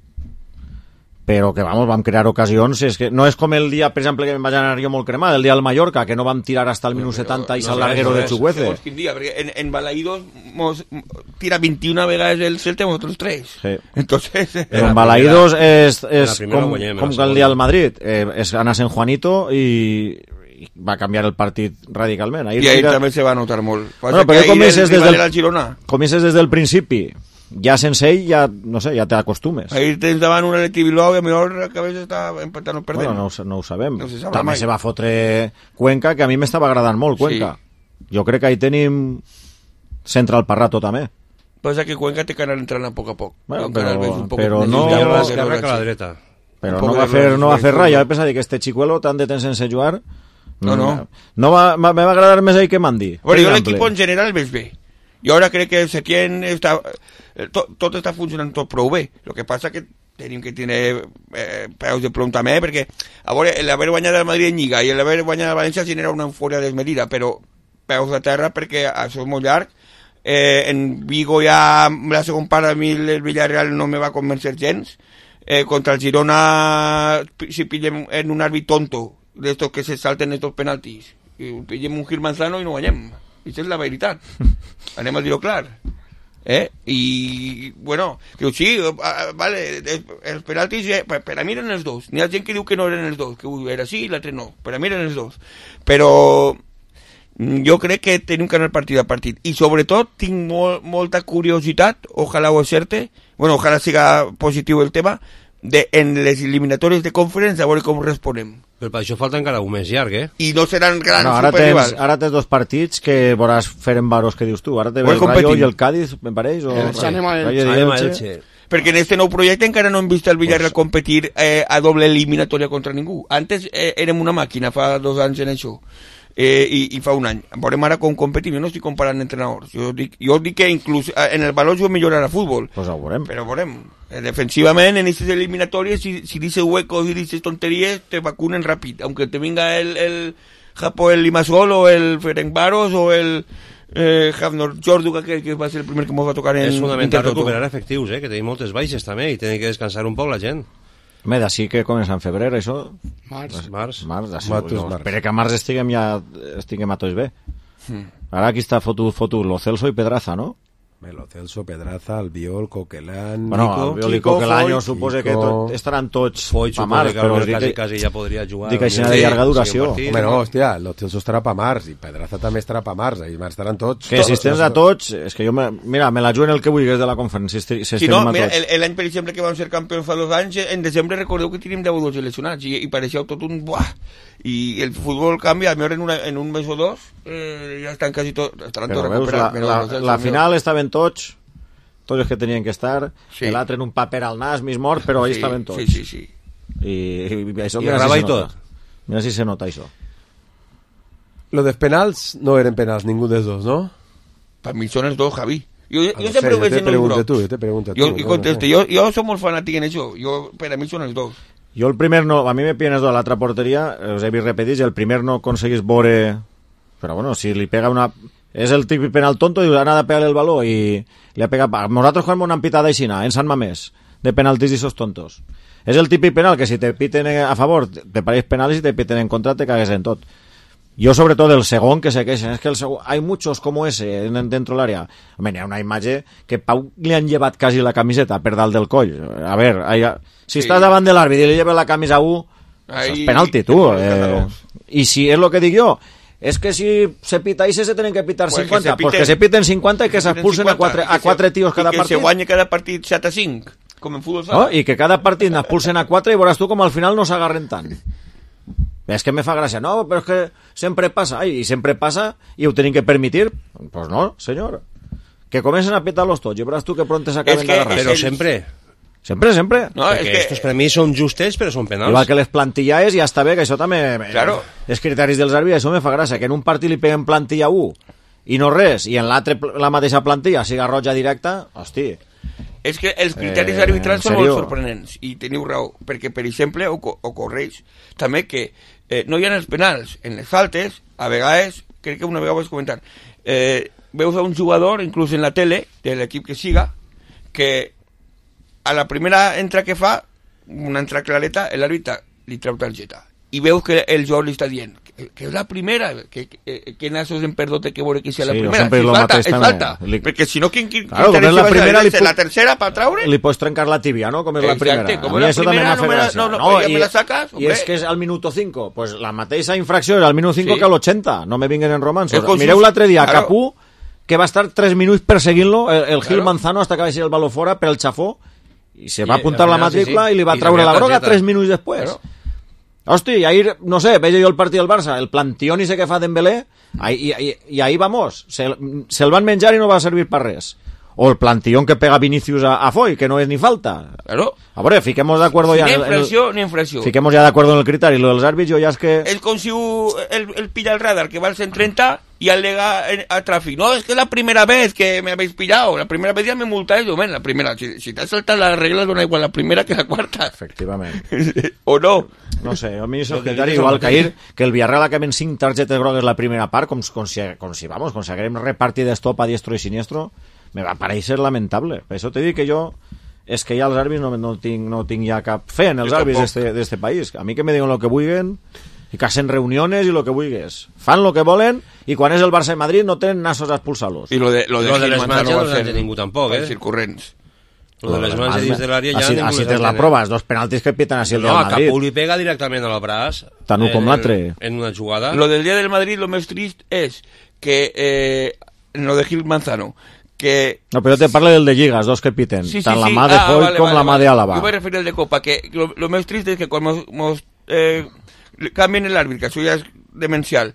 però que vamos, vam crear ocasions, és que no és com el dia, per exemple, que em vaig anar jo molt cremat, el dia del Mallorca, que no vam tirar hasta el minut setanta i no, no, larguero no, de Chukwueze. Quin dia, perquè en, en Balaïdos mos tira vint-i-una vegades el Celta i nosaltres tres. Sí. Entonces, en Balaïdos és, és com, guanyem, com que el dia del Madrid, eh, és anar a San Juanito i, i va canviar el partit radicalment. Ahir I ahir tira... també se va notar molt. Bueno, però comences des, del, comences des del principi. Ja sense ell, ja, no sé, ja t'acostumes. Ahir tens davant un Atleti Bilbao i a millor que a vegades està empatant o perdent. Bueno, no, no ho sabem. No se també mai. Se va fotre Cuenca, que a mi m'estava agradant molt, Cuenca. Sí. Jo crec que ahí tenim Central Parrato també. Passa que Cuenca té que anar entrant a poc a poc. Bueno, però, poc però no... A l'esquerra que a la dreta. Però no va fer, no va fer res. Jo he pensat que este xicuelo tant de temps sense jugar... No, no. no va, me va agradar més ell que Mandi. Bueno, jo l'equip en general veig bé. Y ahora creo que Setién está, to, todo está funcionando todo prou bé. Lo que pasa que tenim que tiene eh, peus de plom també, perquè a veure, l'haver guanyat el Madrid en Lliga i l'haver guanyat el València genera una eufòria desmedida, però peus a terra perquè això és molt llarg. Eh, en Vigo ja la segona part a mi el Villarreal no me va convencer gens. Eh, contra el Girona, si pillem en un àrbit tonto de estos que se salten estos penaltis, i pillem un Gil Manzano i no guanyem. Això és la veritat. Anem a dir-ho clar. Eh? I, bueno, diu, sí, vale, els penaltis, eh, per a mi eren els dos. N'hi ha gent que diu que no eren els dos, que era sí i l'altre no. Per a mi eren els dos. Però jo crec que tenim que anar partit a partit. I sobretot tinc molt, molta curiositat, ojalà ho acerte, bueno, ojalà siga positiu el tema, de, en les eliminatòries de conference, a veure com responem. Però per això falta encara un més llarg, eh? I no seran grans no, ara superrivals. Tens, ara tens dos partits que veuràs fer en varos que dius tu. Ara té el Rayo i el Cádiz, me pareix? O el Rayo, Rayo i Rayo, Elche. Perquè en este nou projecte encara no hem vist el Villarreal competir eh, a doble eliminatòria contra ningú. Antes eh, érem una màquina, fa dos anys en això. Eh, i, i fa un any. Veurem ara com competim. Jo no estic comparant entrenadors. Jo dic, jo dic que inclús en el valor jo millorarà futbol. Pues ho veurem. Però veurem. Eh, defensivament, en aquestes eliminatòries, si, si dices huecos i dices tonteries, te vacunen ràpid. Aunque te venga el, el Japo, el Limassol o el Ferencváros o el eh, Javnor Jorduga, que, que va ser el primer que ens va tocar en... És fonamental recuperar efectius, eh? Que tenim moltes baixes també i tenen que descansar un poc la gent. Home, d'ací que comença en febrer, això? Març. Març. Març, d'ací. Matus, No, març. espera que a març estiguem ja estiguem a tots bé. Hmm. Ara aquí està fotut, fotut Lo Celso i Pedraza, no? Lo Celso, Pedraza, Albiol, Coquelán... Bueno, Nico, Albiol i Coquelán jo supose que tot, estaran tots Foy, pa març, però que dic quasi, que, quasi ja podria jugar. dic que així de llarga duració. Home, no, hòstia, Lo Celso estarà pa març i Pedraza també estarà pa març, i març estaran tots. Que si estens a tots, és que jo, me, mira, me la juguen el que vulguis de la conferència, si, si Si no, estem a mira, tots. el- l'any, per exemple, que vam ser campions fa dos anys, en desembre recordeu que tenim deu dos seleccionats i, i pareixeu tot un... Buah! I el futbol canvia, a millor en, una, en un mes o dos eh, ja estan quasi tots... Estaran Però tots veus, la, recuperats. però la, els- els la millors. final estaven tots, tots els que tenien que estar, Sí. l'altre en un paper al nas, mig mort, però ahí Sí, estaven tots. sí, sí, sí. I, i, això, I mira grava si i se nota. tot. Mira si se nota això. Lo dels penals no eren penals ningú dels dos, no? Per mi són els dos, Javi. Jo, jo, Ah, jo no sempre sé, ho veig jo te en els pregunto grocs. tu, jo te pregunto Jo, tu, i no, conteste, no jo, jo som molt fanàtic en això. Jo, per a mi són els dos. Jo el primer no, a mi me pillen els dos a l'altra porteria, us he vist repetits, i el primer no aconseguís veure, però bueno, si li pega una... És el típic penal tonto, diu, ha anat a pegar el baló i li ha pegat... Nosaltres juguem una empitada aixina, en Sant Mamés, de penaltis i esos tontos. És el típic penal que si te piten a favor te pareix penal i si te piten en contra te cagues en tot. Yo sobre todo el segon que se queixen, es que el segon, hay muchos como ese en, dentro del área. Home, hi ha una imatge que Pau li han llevat quasi la camiseta per dalt del coll. A ver, hay, si Sí. estàs davant de l'àrbit i li lleves la camisa a un, això és penalti, tu. Eh, I si és lo que dic jo, és que si se pita i se, se tenen que pitar Pues que cinquanta, se pues piten- que se piten cinquanta i que s'expulsen a quatre, a quatre tios cada I que partit. se guanya cada partit set a cinc, com en futbol No? sala. I que cada partit n'expulsen a quatre i veuràs tu com al final no s'agarren tant. És que me fa gràcia. No, però és que sempre passa. Ai, i sempre passa i ho tenim que permitir. Pues no, senyor. Que comencen a petar-los tots i veuràs tu que pronte s'acaben d'agarrar. Però sempre. Sempre, sempre. No, Perquè que... estos per mi són justes, però són penals. Igual que les plantilles ja està bé, que això també... Claro. Els criteris dels àrbitres, això me fa gràcia, que en un partit li peguen plantilla u i no res, i en l'altre la mateixa plantilla siga roja directa, hosti. És que els criteris Eh, arbitrals en són molt sèrio? sorprenents i teniu raó, perquè per exemple oco- ocorreix també que eh, no hi ha els penals en les faltes, a vegades crec que una vegada ho vaig comentar, eh, veus a un jugador, inclús en la tele de l'equip que siga, que a la primera entra que fa una entrada clareta, l'àrbitre li treu targeta i veus que el jugador li està dient que, que és la primera, que, que, que nassos en perdó té que veure que sia la Sí, primera, sempre si lo falta, mateix és també. falta, Li- perquè si no quin, quin, Claro, quin com és la interès primera, va li ser puc- la tercera para traure. Li pots trencar la tibia, no? Com és la Exacte, primera. com A mi és la això també primera, m'ha fet no me la- gràcia. no, no, ja i, me la sacas, I hombre. és que és al minuto cinco. Pues la mateixa infracció és al minut cinco Sí. que a l'ochenta. No me vinguen en romansos. És com si- Mireu l'altre dia, claro. Capú, que va estar tres minuts perseguint-lo, el, el Gil Claro. Manzano, hasta que va deixar el baló fora per el xafó, i se I, va apuntar al la final, sí, matrícula sí. i li va I traure la sabia groga targeta. tres minuts després. Claro. Hosti, i ahir, no sé, veig jo el partit del Barça, el plantión i sé que fa Dembélé, i, i, i ahí vamos, se'l se van menjar i no va servir per res. O el plantión que pega Vinicius a, a Foy, que no és ni falta. Claro. A veure, fiquemos d'acuerdo ja... Ni en el- en el- infracció ni infracció. Fiquemos ja d'acuerdo en el criteri. Lo dels àrbits, jo ja és que... És com si u- el, el pilla el radar que va al cent treinta y alega en- a tráfico. No, es que es la primera vez que me habéis pillado. La primera vez ya me multáis. Yo, ven, la primera. Si, si te has saltado las reglas, no da igual la primera que la cuarta. Efectivament. ¿O no? No sé, a mi és el Lo que criteri dices igual el que ahir, que el Villarreal acaben cinc targetes grogues la primera part, com, com, si, com si, vamos, com si haguem repartit d'estop a diestro i siniestro, me va pareixer lamentable. Per això te dic que jo, és que ja els àrbits no, no, tinc, no tinc ja cap fe en els Jo àrbits tampoc. d'este d'este país. A mi que me diuen lo que vulguen, i que hacen reuniones i lo que vulgues. Fan lo que volen, i quan és el Barça i Madrid no tenen nassos a expulsar-los. Y lo de, lo de, Lo de Gil les Manzano marxes va no ser s'entén ningú tampoc, eh? circurrents. Lo de les mans de dins de l'àrea ja... Així, així tens la prova, els dos penaltis que piten així el no, dia del Madrid. No, a Capú li pega directament al braç. Tant un com l'altre. En una jugada. Lo del dia del Madrid, lo més trist és que... Eh, lo de Gil Manzano, que... No, però te parlo del de Lliga, els dos que piten. Sí, sí, tant la sí. mà de ah, Foy vale, com vale, la mà vale. de Álava. Jo me referia al de Copa, que lo, lo més trist és que quan mos, mos eh, canvien l'àrbit, que això ja és demencial,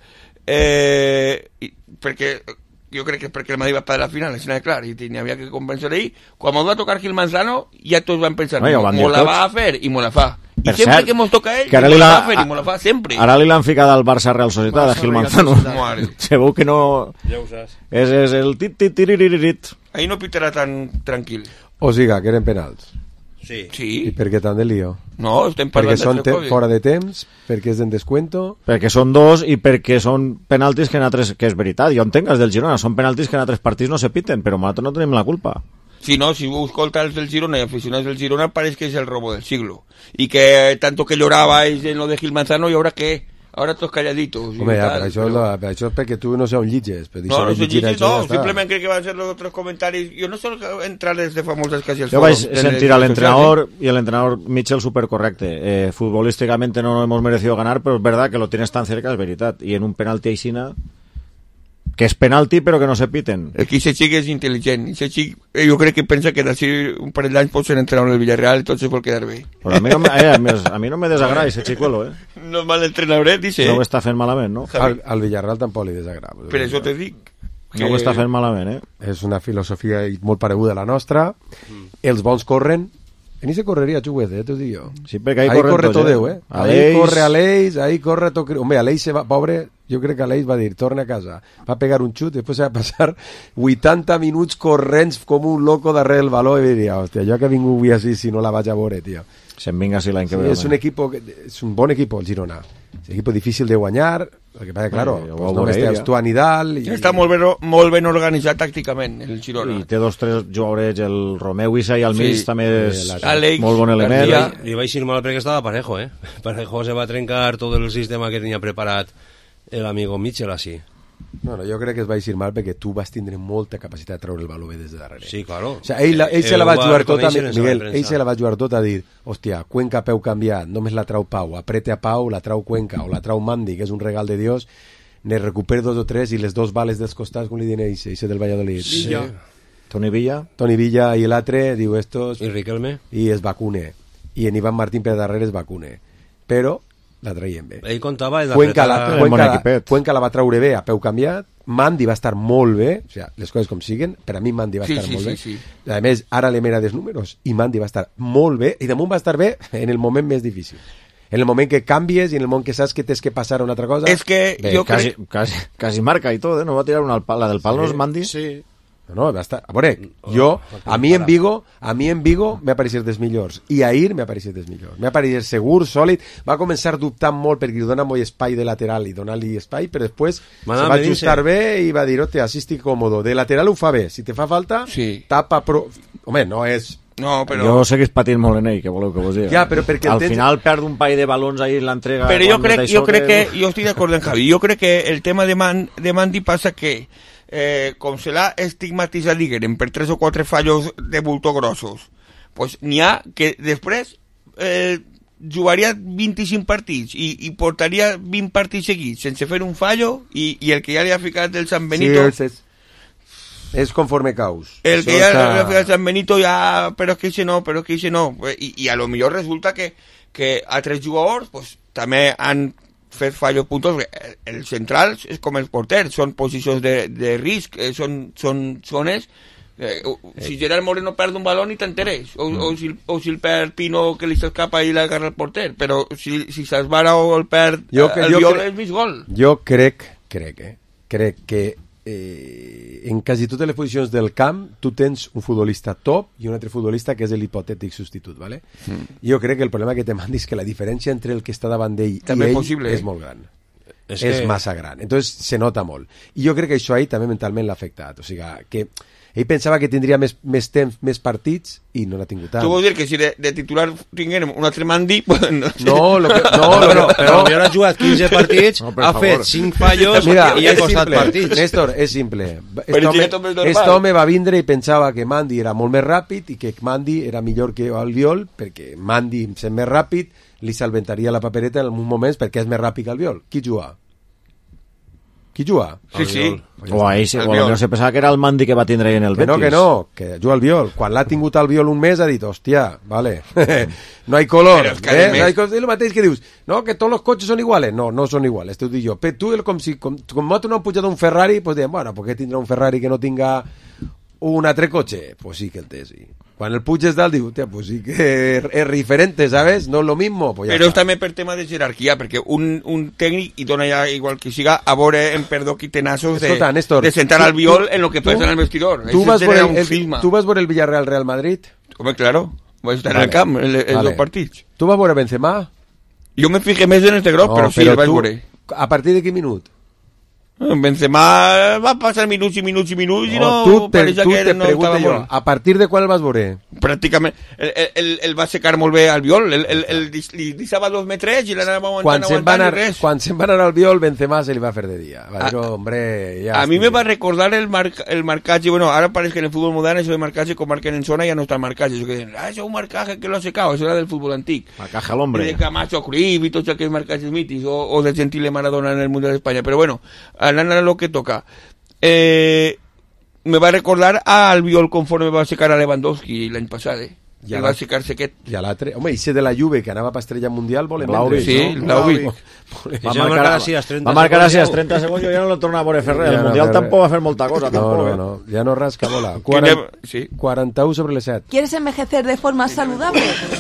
eh, i, perquè... jo crec que és perquè el Madrid va per la final, així n'hi clar, i n'hi havia que convèncer ahir. Quan ens va tocar Gil Manzano, ja tots van pensar, no, ja mo la va a fer, i mo la fa. I Per sempre cert, que mos toca ell, que ara mo li la la- va a fer, i mo la fa sempre. Ara li l'han ficat al Barça Real Societat, a Gil Manzano. Se veu que no... Ja ho saps. És, és el tit tit tiriririt. Ahí no pitarà tan tranquil. O siga, que eren penals. Sí. Sí. I per què tant de lío? No, estem parlant perquè són d'altres te coses. fora de temps, perquè és en descuento... Perquè són dos i perquè són penaltis que en altres... Que és veritat, jo entenc els del Girona, són penaltis que en altres partits no se piten, però nosaltres no tenim la culpa. Si no, si vos escolta els del Girona i aficionats del Girona, parece que es el robo del siglo. Y que tanto que llorabais en lo de Gil Manzano, ¿y ahora qué? Ahora todos calladitos. Home, ja, tal, per, això, però... la, per això és perquè tu no sé on llitges. Per No, no sé soy Gigi, no, ja simplemente creo que van a ser los otros comentarios. Yo no suelo entrar desde famosas casi al Jo vaig sentir al entrenador y el entrenador Mitchell súper correcte. Eh, futbolísticamente no hemos merecido ganar, pero es verdad que lo tienes tan cerca, es veritat. Y en un penalti aixina, que és penalti però que no se piten. Es que ese chico es inteligente. Ese chico, eh, yo creo que piensa que así un par de años puede ser entrenador del Villarreal, entonces por quedar bien. Però a mi no, me- eh, a mi, a mi no me desagrada ese chicuelo, eh? No es mal entrenador, eh, dice. No ho està fent malament, no? Al, al Villarreal tampoc li desagrada. Pero eso te dic. No ho està fent malament, eh? És una filosofia molt pareguda a la nostra. Els bons corren. En esa correria, Chuguez, eh, t'ho dic jo. Sí, perquè ahí, ahí corren corre tots, tot eh? Déu, eh? Ahí Aleix... corre Aleix, ahí corre tot... Home, Aleix se va, pobre, jo crec que Aleix va dir, torna a casa, va pegar un xut, després va passar vuitanta minuts corrents com un loco darrere el baló i diria, hòstia, jo que he vingut avui així si no la vaig a veure, tio. Se'n vinga si l'any que Sí, ve. és un equipo, que- és un bon equip el Girona. És un equip difícil de guanyar, el que passa, claro, Eh, ho pues veuré, només té ja. els tu a Nidal i... Està molt ben, molt ben organitzat tàcticament, el Girona. I té dos tres jugadors, el Romeu Issa i el Sí. mig també és Eh, Àlex, molt bon element. García. Li vaig ir mal perquè estava Parejo, eh? Parejo se va trencar tot el sistema que tenia preparat el amigo Mitchell, així. No, no, jo crec que es va eixir mal perquè tu vas tindre molta capacitat de treure el baló bé des de darrere. Sí, claro. O sea, ell, la- ell Eh, se la va ho va jugar tota, reconèixer en Miguel, la premsa. ell se la va jugar tota a dir, hòstia, Cuenca peu canviat, només la trau Pau, aprete a Pau, la trau Cuenca, o la trau Mandi, que és un regal de Dios, ne recupera dos o tres i les dos bales dels costats, com li diuen ells, ese del Valladolid. Villa. Sí. Toni Villa. Toni Villa i l'altre, diu estos... I Riquelme. I es vacune. I en Iván Martín per darrere es vacune. Però la traiem bé. Ell comptava en Cuenca la, apretar- Cuenca, la, Cuenca la va traure bé a peu canviat, Mandi va estar molt bé, o sigui, les coses com siguen, per a mi Mandi va Sí, estar sí, molt sí, bé. sí. A més, ara l'Emera dels números, i Mandi va estar molt bé, i damunt va estar bé en el moment més difícil. En el moment que canvies i en el moment que saps que tens que passar a una altra cosa... És que Bé, jo quasi, crec... quasi, quasi marca i tot, eh? No va tirar una al pal. La del pal no és Mandi? Sí. No, no, va estar... A veure, jo, a mi en Vigo, a mi en Vigo m'ha pareixit dels millors, i ahir m'ha pareixit dels millors. M'ha pareixit segur, sòlid, va començar dubtant molt perquè li dona molt espai de lateral i donar-li espai, però després Va se anar va medint-se. ajustar bé i va dir, hòstia, així estic còmodo. De lateral ho fa bé, si te fa falta, Sí. tapa, però... Home, no és... No, però... Jo seguís patint molt en ell, que voleu que vos digui. Ja, però perquè Al tens- final perd un paio de balons ahí en l'entrega. Pero yo quan creo, és yo això creo que, yo estoy de acuerdo en Javi, yo creo que el tema de, Man, de Mandy pasa que, eh, com se l'ha estigmatitzat, diguem, per tres o quatre fallos de bulto grossos, pues n'hi ha que després eh, jugaria vint-i-cinc partits i, i portaria vint partits seguits sense fer un fallo i, i el que ja li ha ficat el San Benito... Sí, és, és conforme caus. El Això que ya està- le ha ficat San Benito ya, pero es que ese no, pero es que ese no. Y, y a lo mejor resulta que, que a tres jugadors pues, també han fet fallos puntos. El, el central és com el porter, són posicions de, de risc, eh, són, són zones... Eh, si Gerard Moreno perd un balón ni t'enteres o, mm. o, si, o si el perd Pino que li s'escapa i l'agarra el porter, però si, si s'esvara o el perd Jo, el jo Viol crec- és mig gol. Jo crec, crec, eh? crec que eh, en quasi totes les posicions del camp tu tens un futbolista top i un altre futbolista que és l'hipotètic substitut, ¿vale? Mm. Jo crec que el problema que te mandi és que la diferència entre el que està davant d'ell i També ell possible, és eh? molt gran. és, És és que- massa gran. Entonces se nota molt. I jo crec que això ahir també mentalment l'ha afectat. O sigui, que ell pensava que tindria més, més temps, més partits, i no n'ha tingut tant. Tu vols dir que si de, de titular tinguérem un altre Mandi, pues no sé. No, lo que, no, No, lo però, que, però Albiol ha jugat quinze partits, No, per ha favor. fet cinc fallos Mira, i ha és costat simple, partits. Néstor, és simple. Però Este home, si és normal. este home va vindre i pensava que Mandi era molt més ràpid i que Mandi era millor que Albiol, perquè Mandi, sent més ràpid, li salventaria la papereta en alguns moments perquè és més ràpid que Albiol. Qui juga? Qui juga? Sí, sí. O ahí sí, o potser se pensava que era el Mandi que va tindre ahí en el Que Betis. no, que no, que juga Albiol. Quan l'ha tingut Albiol un mes ha dit, hòstia, vale, no hay color, Però és que, eh? a més- No hay color. És el mateix que dius, no, que tots els cotxes són iguales. No, no són iguales, t'ho dic jo. Però tu, el, com si, com, com tu no han pujat un Ferrari, pues diem, bueno, ¿por qué tindrà un Ferrari que no tinga un altre cotxe? Pues sí que el té, sí. Quan el puges dalt, diu, hòstia, pues sí que es, es diferente, ¿sabes? No es lo mismo. Pues ja Però és està. també per tema de jerarquia, perquè un, un tècnic, i dona ja igual que siga, a veure en perdó quitenassos de, Escolta, Néstor, de sentar tu- al viol tu- en lo que tu- pasa en el vestidor. Tu Eso vas, genera veure un el, cisma. tu vas veure el Villarreal Real Madrid? Home, claro, vaig estar Vale. en el camp, el, els Vale. dos partits. Tu vas veure Benzema? Jo me fijé més en este groc, però sí, el vaig tu, veure. a partir de quin minut? Benzema va passar minuts i minuts i minuts i no, tu te, pareixia tu que te no pregunto estava jo, molt. a partir de quan el vas veure? Pràcticament, el, el, el va secar molt bé al viol, el, el, el, li deixava dos metres i l'anava Quan aguantant, se'n va, aguantant anar, i res. quan se'n va anar al viol, Benzema se li va fer de dia. Va dir, A- hombre, ja A mí me estic va a bé. recordar el, marca, el marcaje, bueno, ahora parece que en el fútbol moderno eso de marcaje con marquen en zona ya no está el marcaje, eso que dicen, ah, eso es un marcaje que lo ha secado, eso era del fútbol antiguo. Marcaje al hombre. De Camacho, Cruyff y todos aquellos marcajes míticos, o, o de Gentile Maradona en el Mundial de España, pero bueno, a nada lo que toca. Eh, me va a recordar a Albiol conforme va a secar a Lewandowski l'any passat, eh? I I a va la- secar sequet. I a l'altre, home, i de la Juve, que anava per estrella mundial, volem Vlahovic, Sí, no? Vlahovic. Va Això va marcar, marcar així als trenta va marcar segons, així als ja. trenta segons, jo ja no lo torna a veure Ferrer. Ja El no, Mundial Ferrer. tampoc va fer molta cosa, No, tampoc. no, eh? no, ja no rasca bola. Que Quaranta, ne- sí. quaranta-u sobre les set. ¿Quieres envejecer de forma saludable?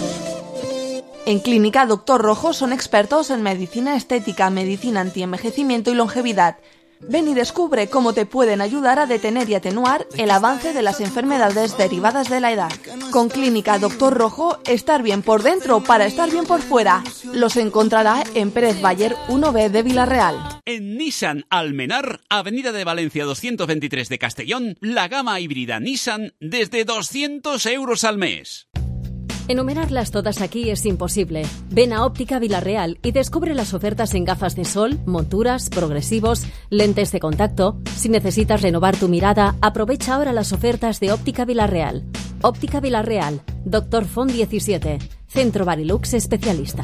En Clínica Doctor Rojo son expertos en medicina estética, medicina antienvejecimiento y longevidad. Ven y descubre cómo te pueden ayudar a detener y atenuar el avance de las enfermedades derivadas de la edad. Con Clínica Doctor Rojo, estar bien por dentro para estar bien por fuera. Los encontrará en Pérez Bayer uno B de Villarreal. En Nissan Almenar, Avenida de Valencia doscientos veintitrés de Castellón, la gama híbrida Nissan desde doscientos euros al mes. Enumerarlas todas aquí es imposible. Ven a Óptica Villarreal y descubre las ofertas en gafas de sol, monturas, progresivos, lentes de contacto. Si necesitas renovar tu mirada, aprovecha ahora las ofertas de Óptica Villarreal. Óptica Villarreal, Doctor Font diecisiete, Centro Barilux especialista.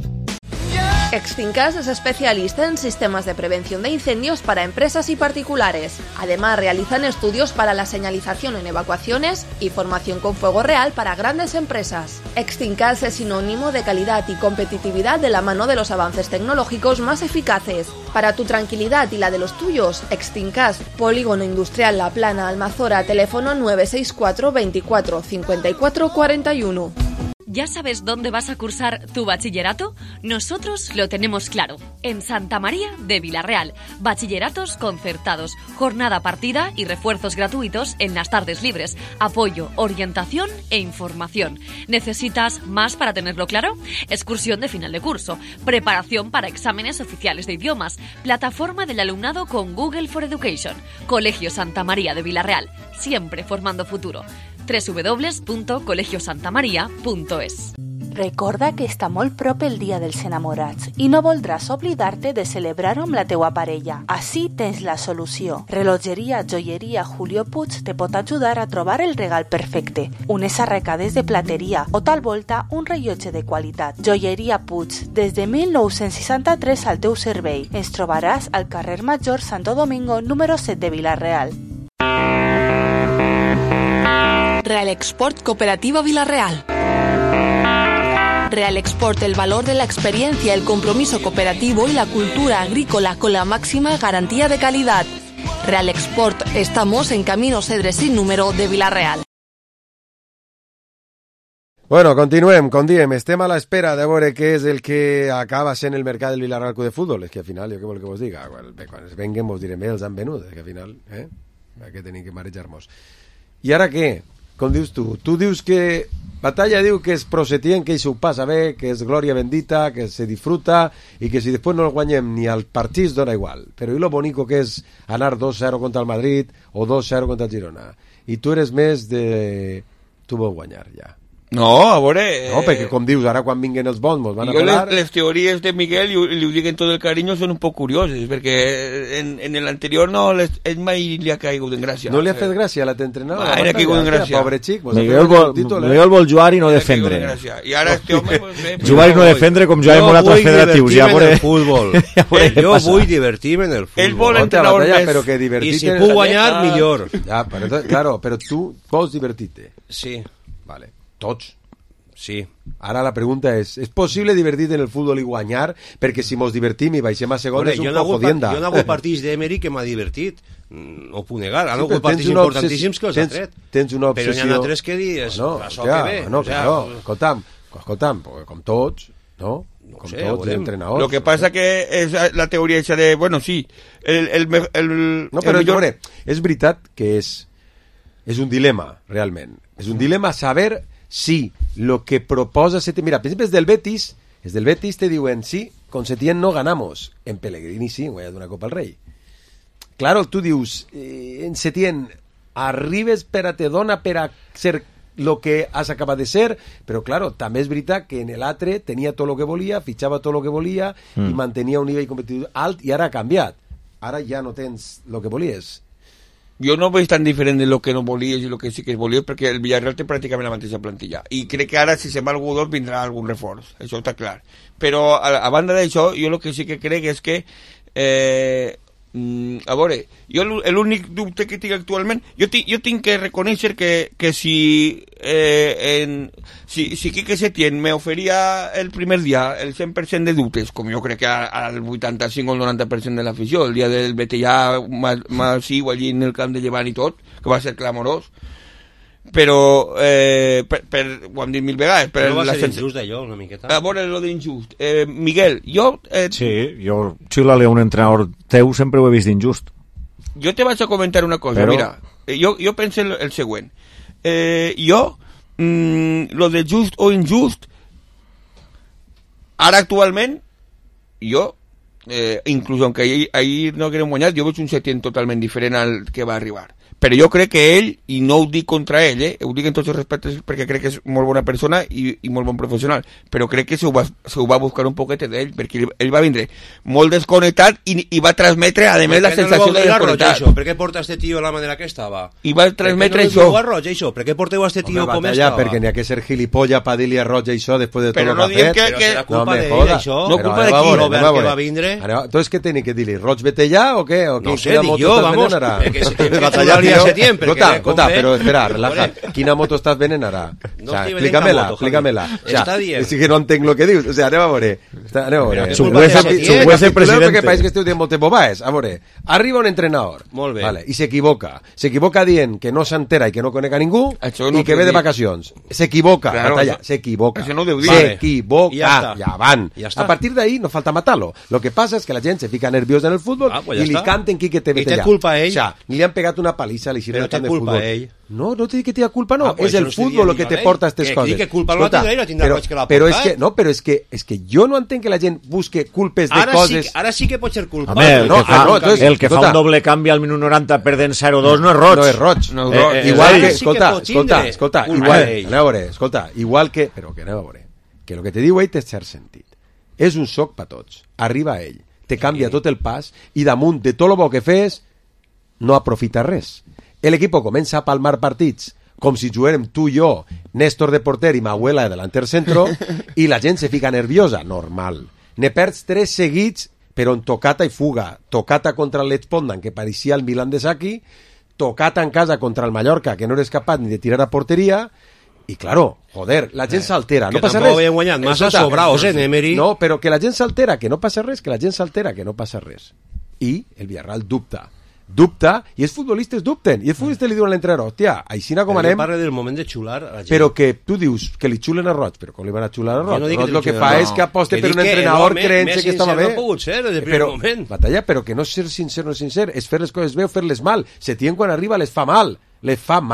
Extincas es especialista en sistemas de prevención de incendios para empresas y particulares. Además, realizan estudios para la señalización en evacuaciones y formación con fuego real para grandes empresas. Extincas es sinónimo de calidad y competitividad de la mano de los avances tecnológicos más eficaces. Para tu tranquilidad y la de los tuyos, Extincas, Polígono Industrial La Plana, Almazora, teléfono nueve seis cuatro veinticuatro cincuenta y cuatro cuarenta y uno. ¿Ya sabes dónde vas a cursar tu bachillerato? Nosotros lo tenemos claro. En Santa María de Villarreal. Bachilleratos concertados, jornada partida y refuerzos gratuitos en las tardes libres. Apoyo, orientación e información. ¿Necesitas más para tenerlo claro? Excursión de final de curso. Preparación para exámenes oficiales de idiomas. Plataforma del alumnado con Google for Education. Colegio Santa María de Villarreal. Siempre formando futuro. doble u doble u doble u punto colegio santa maria punto es. Recorda que està molt prop el dia dels enamorats i no voldràs oblidar-te de celebrar-ho amb la teua parella. Així tens la solució. Relogeria Joieria Julio Puig te pot ajudar a trobar el regal perfecte. Unes arracades de plateria o tal volta un rellotge de qualitat. Joieria Puig, des de mil nou-cents seixanta-tres al teu servei. Ens trobaràs al carrer Major Santo Domingo número set de Villarreal. Real Export Cooperativa Villarreal. Real Export, el valor de la experiencia, el compromiso cooperativo y la cultura agrícola con la máxima garantía de calidad. Real Export, estamos en Camino Cedre sin número de Villarreal. Bueno, continuem, com diem, estem a l'espera de veure què és el que acaba sent el mercat del Villarreal Club de Futbol. És que al final, jo què vol que vos diga? Quan, quan es venguen vos direm, bé, els han venut, és que al final, eh? Que tenim que marejar-nos. I ara què? Com dius tu? Tu dius que Batalla diu que és pro Setién, que ell s'ho passa bé, que és glòria bendita, que se disfruta i que si després no el guanyem ni al partit dona igual. Però i lo bonico que és anar dos a zero contra el Madrid o dos a zero contra el Girona. I tu eres més de... Tu vols guanyar ja. No, a veure... No, perquè com dius, ara quan vinguen els bons mos van a jo pelar... Les, les teories de Miguel, i li ho dic en tot el carinyo, són un poc curioses, perquè en, en l'anterior no, les, ell mai li ha caigut en gràcia. No li ha fet gràcia a l'entrenador? Mai li ha caigut en gràcia. Pobre xic. Miguel vol, Miguel vol jugar i no defendre. I ara este home... Pues, bé, jugar i no defendre com jugàvem en altres federatius. Jo vull divertir-me en el futbol. Jo vull divertir-me en el futbol. Ell vol entrenador més. I si puc guanyar, millor. Ja, però, claro, però tu vols divertir-te. Sí. Vale, tots. Sí. Ara la pregunta és, és possible divertir-te en el futbol i guanyar? Perquè si mos divertim i baixem a segon és un poc jodienda. Jo no hago partits d'Emery que m'ha divertit, no ho puc negar, han hagut partits importantíssims que els ha tret. Tens una obsessió... Però n'hi ha tres que dius, això que ve. No, claro, escolta'm, escolta'm, com tots, no? Com sé, tots els entrenadors. Lo que pasa que és la teoria esa de, bueno, sí, el, el, el, no, però el millor... veure, és veritat que és, és un dilema, realment. És un dilema saber si lo que proposa Setién... Mira, per exemple, és del Betis, és del Betis te diuen, sí, con Setién no ganamos. En Pellegrini sí, hem guanyat una Copa al Rei. Claro, tu dius, eh, en Setién, arribes per a te dona per a ser lo que has acabat de ser, però claro, també és veritat que en l'altre tenia tot el que volia, fitxava tot el que volia mm. i mantenia un nivell competitiu alt i ara ha canviat. Ara ja no tens el que volies. Jo no veig tan diferent de lo que no volies i lo que sí que es volies, perquè el Villarreal té pràcticament la mateixa plantilla i crec que ara si se va algú dos vindrà algun reforç, això està clar, però a, a banda d'això jo el que sí que crec és que eh, a veure, jo l'únic dubte que tinc actualment, jo tinc, jo tinc que reconèixer que, que si eh, en, si, si Quique Setién me oferia el primer dia el cent per cent de dubtes, com jo crec que al vuitanta-cinc o el noranta per cent de l'afició, el dia del Betellà massiu allí en el camp de Llevant i tot, que va ser clamorós, però eh, per, per, ho hem dit mil vegades, per però va la ser sens... injust d'allò una miqueta. A veure lo d'injust, eh, Miguel, jo eh... sí, jo xiula-li a un entrenador teu sempre ho he vist injust. Jo te vaig a comentar una cosa, però... mira, jo, jo penso el, el següent, eh, jo mm, lo de just o injust ara actualment jo eh, inclús aunque ahir, ahir no haguem guanyat, jo veig un Setién totalment diferent al que va arribar, però jo crec que ell, i no ho dic contra ell, eh, ho dic en tots els respectes perquè crec que és molt bona persona i, i molt bon professional, però crec que se ho va, se ho va buscar un poquet d'ell, perquè ell, ell va vindre molt desconnectat i, i va transmetre, a més, la sensació no de desconnectat. Per què porta este tio la manera que estava? I va transmetre això. això. Roig, això? Per què porteu a este tio com ja, estava? Perquè n'hi ha que ser gilipolla pa dir-li a Roig això després de tot però el no que ha fet. Que, però que... serà culpa no d'ell, això? No culpa de qui? Robert que va vindre? Entonces, què tenia que dir-li? Roig vete ja o què? O no sé, dic jo, vamos. Perquè se tiene que xular-li a Setién, perquè Escolta, però espera, relaja. Quina moto estàs venent ara? No, o sea, explícamela, explícamela. O sea, està dient. És que no entenc el que dius. O sea, anem a veure. Anem a veure. Su juez el presidente. Que pareix que esteu dient moltes bobaes. A veure, arriba un entrenador. Molt bé. Vale, i s'equivoca. S'equivoca dient que no s'entera i que no conec a ningú no i que ve de vacacions. S'equivoca, claro, batalla, s'equivoca. Això no ho deu dir. S'equivoca. Ja, ja van. Ja a partir d'ahí no falta matar-lo. Lo que pasa es que la gent se fica nerviosa en el fútbol ah, pues i li està. canten Quique te vete I té ja. culpa ell. O sea, ni li han pegat una paliza a l'eixir Però del camp té de culpa futbol. ell. No, no te dic que tinga culpa, no. Ah, pues és el no fútbol el que te porta estas que, coses. Que culpa no tindrà ell, tindrà però, Roig que l'ha però és portat. que, no, però és que, és que jo no entenc que la gent busque culpes de ara coses... Sí, ara sí que pot ser culpa. Home, el, no, que fa, ah, no, entonces, el que fa un doble canvi al minut noranta perdent zero dos no és roig. No és roig. No és roig. Eh, eh, igual que, sí escolta, que escolta, escolta, igual, ell. anem a veure, escolta, igual que, però que anem a veure, que el que te diu ell té cert sentit. És un soc per tots. Arriba ell, te canvia tot el pas i damunt de tot el bo que fes no aprofita res. L'equip comença a palmar partits com si juguérem tu i jo, Néstor de porter i Mahuela de delanter centro, i la gent se fica nerviosa, normal. Ne perds tres seguits, però en tocata i fuga. Tocata contra l'Edpondan, que pareixia el Milan de Saki, tocata en casa contra el Mallorca, que no eres capaç ni de tirar a porteria, i claro, joder, la gent s'altera, no passa res. Que tampoc havien guanyat massa sobraos, eh, Emery. No, però que la gent s'altera, que no passa res, que la gent s'altera, que no passa res. I el Villarreal dubta. Dubta, i els futbolistes dubten, i els futbolistes li diuen a l'entrenador, hòstia, aixina com anem... Jo parlo del moment de xular a la gent. Però que tu dius que li xulen a Roig, però com li van a xular a Roig? No Roig el que fa és que aposta per un entrenador creent-se que estava bé. No ha pogut ser, des del primer però, moment. Batalla, però que no és ser sincer o no sincer, és fer les coses bé o fer-les mal. Setién quan arriba les fa mal, les fa mal.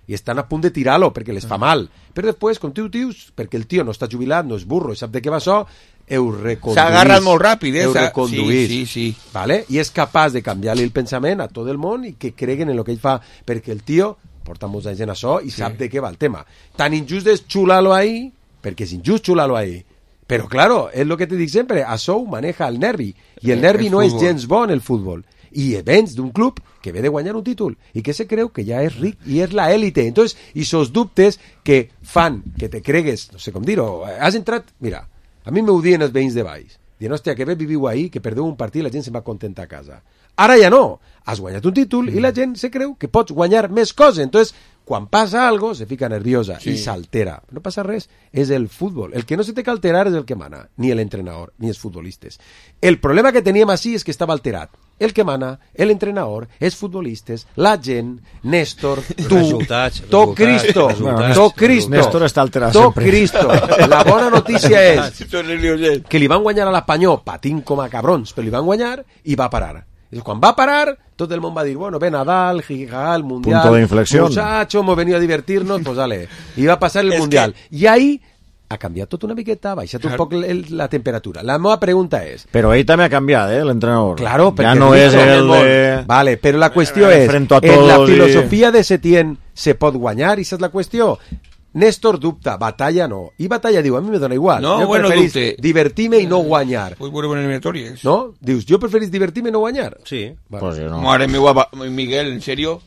i estan a punt de tirar-lo perquè les fa mal. Però després, com tu dius, perquè el tio no està jubilat, no és burro i sap de què va això, ho reconduís. S'agarra molt ràpid, eh? Ho reconduís. Sí, sí, sí. ¿Vale? I és capaç de canviar-li el pensament a tot el món i que creguen en el que ell fa, perquè el tio porta molts anys en això i sap de què va el tema. Tan injust és xular-lo ahí, perquè és injust xular-lo ahí. Però, claro, és el que te dic sempre, això ho maneja el nervi, i el nervi no és gens bo en el futbol. I vens d'un club que ve de guanyar un títol i que se creu que ja és ric i és la élite. Entonces, i esos dubtes que fan que te cregues, no sé com dir-ho, has entrat... Mira, a mi m'ho diuen els veïns de Valls. Diuen, hòstia, que bé viviu ahí, que perdeu un partit i la gent se va contenta a casa. Ara ja no, has guanyat un títol i la gent se creu que pots guanyar més coses. Entonces, quan passa algo, se fica nerviosa sí. i s'altera. No passa res, és el futbol. El que no se té que alterar és el que mana, ni l'entrenador, ni els futbolistes. El problema que teníem així és que estava alterat. El que mana, l'entrenador, els futbolistes, la gent, Néstor, tu, resultats, to resultats, Cristo, resultats, to Cristo, Néstor està alterat to sempre. Cristo. La bona notícia és que li van guanyar a l'Espanyol, patint com a cabrons, però li van guanyar i va parar. I quan va parar, tot el món va dir, bueno, ve Nadal, jijijaja, el Mundial, punto de inflexión. Muchacho, hemos venido a divertirnos, pues dale. I va passar el Es Mundial. que... I ahí ha canviat tot una miqueta, ha baixat un poc el, la temperatura. La meva pregunta és... Però ell també ha canviat, eh, l'entrenador. Claro, ja no és el de... Vale, però la qüestió és, en la filosofia de Setién se pot guanyar, i esa és la qüestió. Néstor dubta, Batalla no. I Batalla diu, a mi me dona igual. No, jo bueno, preferís dubte. divertir-me i no guanyar. Pues bueno, bueno, eliminatorias. No? Dius, jo preferís divertir-me i no guanyar. Sí. Vale. Pues yo no. Madre mía, Miguel, ¿en serio?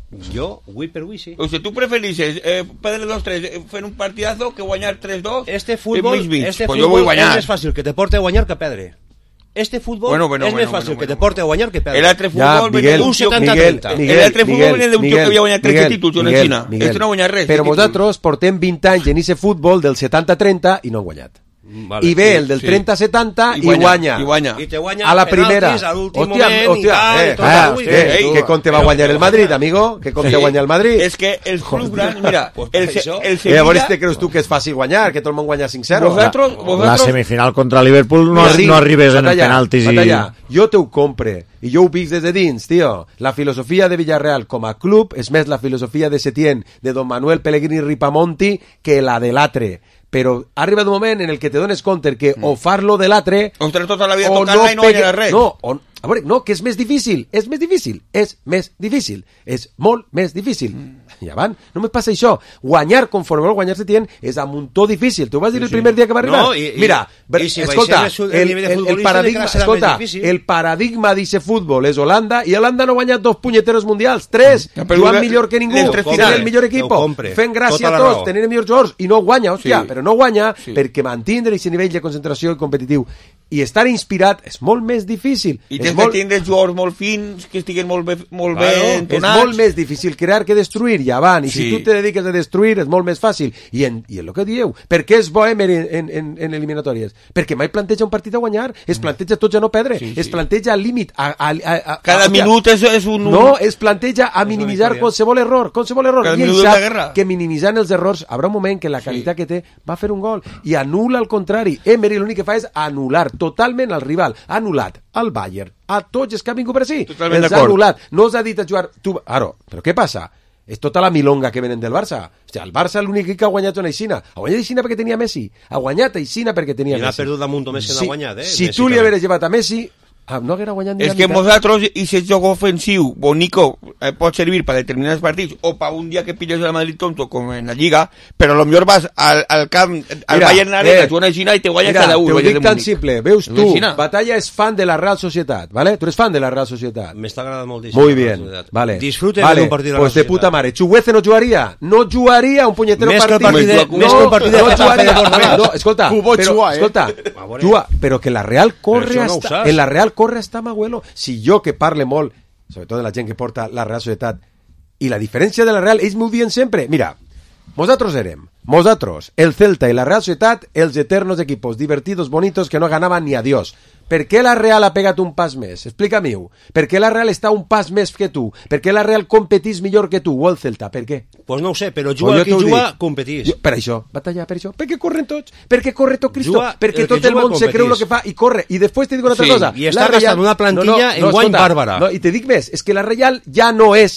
Yo, oui per oui, sí. O sea, ¿tú preferís eh, perder dos tres, eh, fer un partidazo que guanyar tres dos? Este fútbol, este pues fútbol yo voy a guanyar. és més fàcil que te porte a guanyar que a perdre. Este fútbol bueno, bueno, és bueno, més fàcil bueno, que bueno, te porte a guanyar que perdre. El altre Ja, futbol Miguel, venia d'un setanta Miguel, trenta. Miguel, El altre futbol Miguel, venia d'un tio que havia guanyat tretze títols en Miguel, Xina. Miguel. Este no ha guanyat res. Però vosaltres portem vint anys en ese futbol del setanta trenta i no han guanyat. Vale, I ve sí, el del sí. trenta setanta I i guanya, guanya. i guanya. I te guanya A la primera. penaltis a l'últim Hòstia, moment hòstia, i tal, eh, i tot. ah, Ui, eh, ei, que com te va guanyar el Madrid, amigo? Que com te guanya el Madrid? És que el club gran, mira, Pues el, per això. el Eh, Sevilla... llavors te creus tu que és fàcil guanyar, que tot el món guanya cinc zero? Vosaltres, La vosaltres... semifinal contra Liverpool no, Mira, sí, no arribes en batalla, penaltis i... batalla. Jo te ho compre i jo ho visc des de dins, tio. La filosofia de Villarreal com a club és més la filosofia de Setién, de Don Manuel Pellegrini Ripamonti, que la de l'altre. Però arriba un moment en el que te dones compte que o far-lo de l'altre... Ostres, tota la vida o tocant-la i no pegue- guanyaràs res. No, o, a veure, no, que és més difícil, és més difícil, és més difícil, és molt més difícil. Mm. Ja van, no me passa això. Guanyar conforme vol guanyar Setién és a muntó difícil. Tu vas dir Sí, el sí. primer dia que va arribar? No, i- i- Mira, i si escolta, baixés el el, nivell de el, el futbolista, paradigma, encara serà escolta, més difícil. el paradigma d'ese futbol és Holanda i Holanda no ha guanyat dos puñeteros mundials, tres, Ja, però jugant el- millor que ningú, el tres tenint finals. el millor equip, Ho compre. fent gràcia Tota a la tots, raó. tenint els millors jugadors i no guanya, hòstia, Sí. però no guanya Sí. perquè mantindre aquest nivell de concentració i competitiu i estar inspirat és molt més difícil. I és tens molt, que tindre jugadors molt fins, que estiguen molt bé, molt Claro, bé és entonats. molt més difícil crear que destruir, ja van. I Sí. si tu te dediques a destruir és molt més fàcil. I en, i en el que dieu, per què és bo Emery en, en, en, en eliminatòries? Perquè mai planteja un partit a guanyar, es planteja tots a no perdre, Sí, es sí. planteja al límit. A, a, a, a, Cada a, minut és, és un... No, es planteja a minimitzar qualsevol error, qualsevol error. Cada I ell minut és la sap guerra. que minimitzant els errors haurà un moment que la qualitat que té va fer un gol i anul·la al contrari. Emery l'únic que fa és anul·lar totalment al rival. Ha anul·lat al Bayern, a tots els que han vingut per ací. Totalment Els ha d'acord. anul·lat. No els ha dit a jugar... Tu... Ara, però què passa? És tota la milonga que venen del Barça. Hòstia, el Barça l'únic que ha guanyat una Aixina. Ha guanyat Aixina perquè tenia Messi. Ha guanyat Aixina perquè tenia I l'ha Messi. perdut damunt Messi que si, n'ha guanyat, eh? Si Messi tu li també. hagueres llevat a Messi, ah, no haguera guanyat ni És la que meitat. vosaltres, i si el joc ofensiu bonico eh, pot servir per determinats partits o per un dia que pilles el Madrid tonto com en la Lliga, però a lo millor vas al, al camp, al Mira, Bayern Arena, eh, tu una Xina i te guanyes Mira, cada un. te ho Bayern dic de tan Múnich. simple. Veus En tu, Xina. Batalla és fan de la Real Societat, ¿vale? Tu eres fan de la Real Societat. M'està agradant moltíssim. Muy la bien, Societat. vale. Disfruten vale. d'un partit de la Pues de Societat. puta mare. Chuguece no jugaria. No jugaria un punyetero Més que el partit. partit de- no, més que un partit de no Getafe jugaria. de Bordalás. No, escolta, Jugó però, Chua, eh? escolta, A veure. juga, però que la Real corre Però això no ho hasta, saps. en la Real corre hasta Magüelo. Si jo que parle molt, sobretot de la gent que porta la Real Societat, i la diferència de la Real, ells m'ho diuen sempre. Mira, nosaltres érem, nosaltres, el Celta i la Real Societat, els eternos equipos divertidos, bonitos, que no ganaven ni a Dios. Per què la Real ha pegat un pas més? Explica-m'ho. Per què la Real està un pas més que tu? Per què la Real competís millor que tu? O el Celta? Per què? Pues no ho sé, però Pues juga jo el que t'ho juga, dic. competís. Jo, per això, batalla, per això. Perquè corren tots. Perquè corre tot Cristo. Juga- perquè el que tot el juga món se creu el competís. que fa i corre. I després te dic una altra Sí, cosa. i està La Real- gastant una plantilla en guany escolta, bàrbara. No, i te dic més, és que la Real ja no és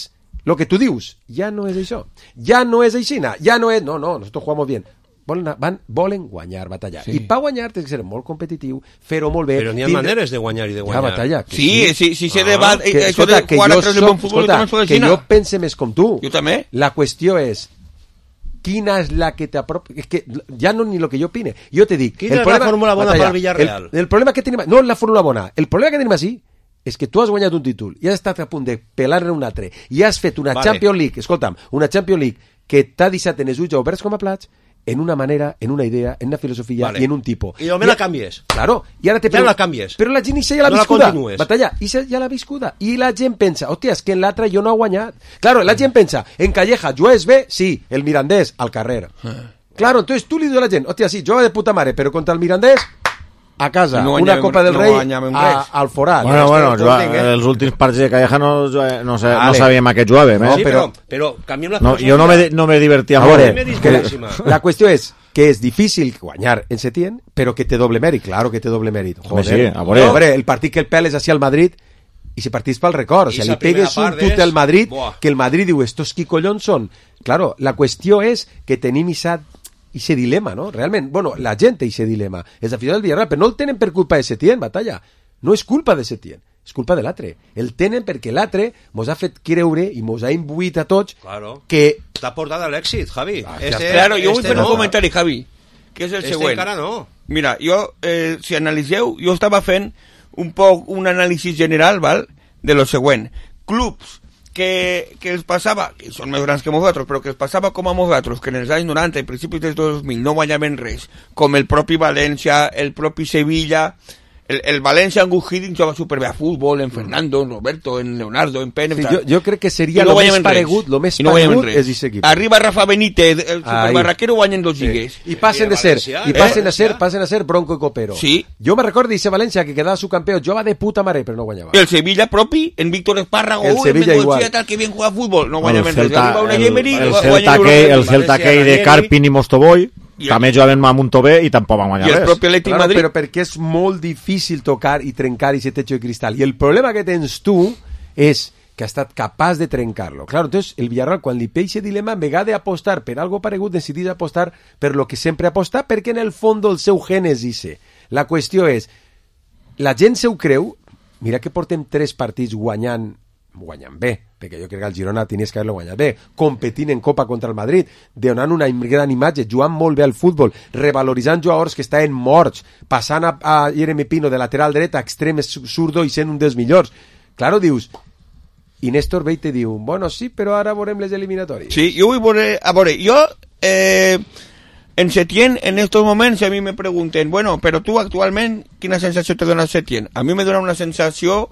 lo que tu dius, ja no és això. Ja no és aixina, ja no és... No, no, nosotros jugamos bien. Volen, van, volen guanyar, batallar. Sí. I per guanyar tens que ser molt competitiu, fer-ho molt bé. Però n'hi ha tindre... maneres de guanyar i de guanyar. Ja, batalla. Sí, sí, sí, sí, se ah, debat... Que, això escolta, de jugar a tres de bon futbol escolta, també que jo pense més com tu. Jo també. La qüestió és quina és la que t'apropa... És que ja no ni lo que jo opine. Jo te dic... Quina és problema, la fórmula bona batalla, per Villarreal? El, el problema que tenim... No és la fórmula bona. El problema que tenim així és que tu has guanyat un títol i has estat a punt de pelar-ne un altre i has fet una vale. Champions League, escolta'm, una Champions League que t'ha deixat en els ulls oberts com a plats en una manera, en una idea, en una filosofia vale. i en un tipo. I només la canvies. Claro, i ara te ja la canvies. Però la gent ja l'ha no viscuda. La batalla, i ja l'ha viscuda. I la gent pensa, hòstia, és que en l'altre jo no he guanyat. Claro, la gent pensa, en Calleja, juegues bé? Sí, el Mirandés, al carrer. Ah. Claro, entonces tu li dius a la gent, hòstia, sí, juega de puta mare, però contra el Mirandés... a casa, no una Copa del no Rei a, al forat. Bueno, bueno, jugava, eh? els últims partits de Calleja no, no, sé, vale. no sabíem a què jugàvem, eh? No, sí, però, però canviem la no, jo no me, no me divertia a molt. La qüestió és que és difícil guanyar en Setién, però que té doble mèrit, claro que té doble mèrit. Joder, sí, a veure. No, el partit que el peles hacia el Madrid i si partís pel record, o sigui, li pegues un tut al Madrid, buah. Que el Madrid diu, estos qui collons són? Claro, la qüestió és que tenim isat i ese dilema, no? Realment, bueno, la gent té ese dilema. És afició del Villarreal, però no el tenen per culpa de Setién, batalla. No és culpa de Setién, és culpa de l'altre. El tenen perquè l'altre mos ha fet creure i mos ha imbuït a tots claro. que... T'ha portat a l'èxit, Javi. Ah, este, claro, jo vull este fer no. un comentari, Javi, que és el este següent. Encara no. Mira, jo, eh, si analitzeu, jo estava fent un poc un anàlisi general, val?, de lo següent. Clubs que, que els passava, que són més grans que nosaltres, però que els passava com a nosaltres, que en els anys noranta i principis dels dos mil no guanyaven res, com el propi València, el propi Sevilla, el, el València en Good Hiddink jugava superbé a futbol, en Fernando, en Roberto, en Leonardo, en Pérez... Sí, jo, jo crec que seria no lo més paregut, lo més no paregut és aquest equip. Arriba Rafa Benítez, el superbarraquero, guanyen dos lligues. Sí. I passen de ser, i passen a ser, passen a ser Bronco i Copero. Sí. Jo me recordo d'ese València que quedava subcampeón, jugava de puta mare, però no guanyava. El Sevilla propi, en Víctor Espárrago, el Sevilla igual. Tal que bien juega fútbol, no guanyaven res. Arriba una Emery, el Celta que el Celta que de Carpin i Mostovoy I també jugaven amb un Tobé i tampoc van guanyar res. I el propi Atlètic Madrid. Però perquè és molt difícil tocar i trencar aquest techo de cristal. I el problema que tens tu és que ha estat capaç de trencar-lo. Claro, entonces el Villarreal, quan li peixe dilema, en vegada d'apostar per algo paregut, decidís apostar per lo que sempre aposta, perquè en el fons el seu gen és ixe. La qüestió és, la gent se ho creu, mira que portem tres partits guanyant, guanyant bé, perquè jo crec que el Girona tenies que haver-lo guanyat bé, competint en Copa contra el Madrid, donant una gran imatge, jugant molt bé al futbol, revaloritzant jugadors que estaven morts, passant a, a Jeremy Pino de lateral dret a extrem zurdo i sent un dels millors. Claro, dius, i Néstor ve i te diu, bueno, sí, però ara veurem les eliminatòries. Sí, jo vull veure, a veure, jo eh, en Setién, en estos moments, a mi me pregunten, bueno, però tu actualment, quina sensació te dona Setién? A mi me dona una sensació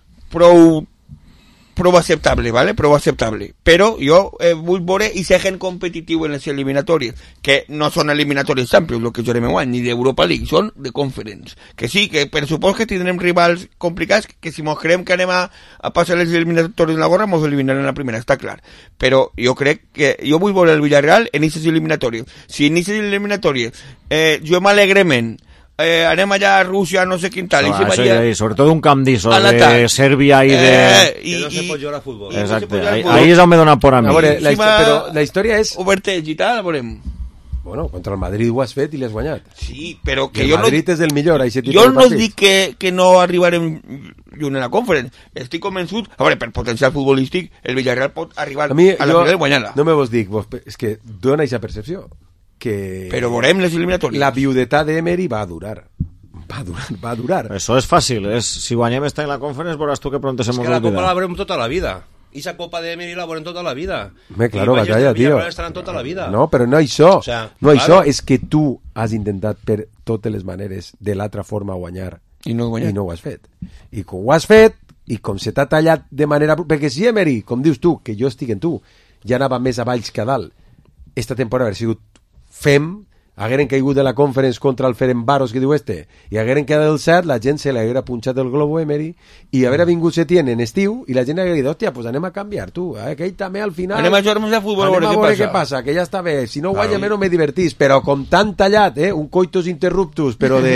prou prou acceptable, ¿vale? Prou acceptable. Però jo eh, vull veure i seguir competitiu en les eliminatòries, que no són eliminatòries Champions, el que jo me guany, ni d'Europa League, són de Conference. Que sí, que per supòs que tindrem rivals complicats, que si mos creiem que anem a, a passar les eliminatòries en la gorra, mos eliminarem en la primera, està clar. Però jo crec que jo vull veure el Villarreal en aquestes eliminatòries. Si en aquestes eliminatòries eh, jo m'alegrement Eh, anem allà a Rússia, no sé quin tal, no, i eso, allà, y sobre todo un camp d'Iso de Serbia y de... Eh, y, que no se pot jugar a futbol. Exacte, no ahí, ahí és on me dona por a mi. A veure, la, però la història és... Oberteig i tal, veurem. Bueno, contra el Madrid ho has fet i l'has guanyat. Sí, però que el jo Madrid no... és el millor, a aquest tipus jo de no partits. dic que, que no arribarem lluny a la Conference. Estic convençut... A veure, per potencial futbolístic, el Villarreal pot arribar a, mi, a la jo, final guanyar-la. No me vos dic, vos, és que dona aquesta percepció. Que però veurem les eliminatòries. La viudetat d'Emery va a durar. Va a durar, va a durar. Eso es fácil, es, si guanyem esta en la Conference, veuràs tu que pronto se es mos que la olvida. Copa la veurem tota la vida. I esa Copa de Emery la veurem tota la vida. Me, claro, batalla, tío. Estaran tota la vida. No, però no això. O sea, no claro. això, és que tu has intentat per totes les maneres de l'altra forma guanyar. I no, I no ho has fet. I com ho has fet, i com se t'ha tallat de manera... Perquè si Emery, com dius tu, que jo estic en tu, ja anava més avalls que a dalt, esta temporada haver sigut fem, hagueren caigut de la Conference contra el Ferencváros que diu este, i hagueren quedat del set, la gent se l'haguera punxat el globo Emery, i haver vingut Setién en estiu, i la gent haguera dit, hòstia, pues anem a canviar, tu, eh, que ell també al final... Anem a jugar-nos a futbol, anem a veure què passa. passa, que ja està bé, si no guanya claro. Menos me divertís, però com tan tallat, eh, un coitus interruptus, però de...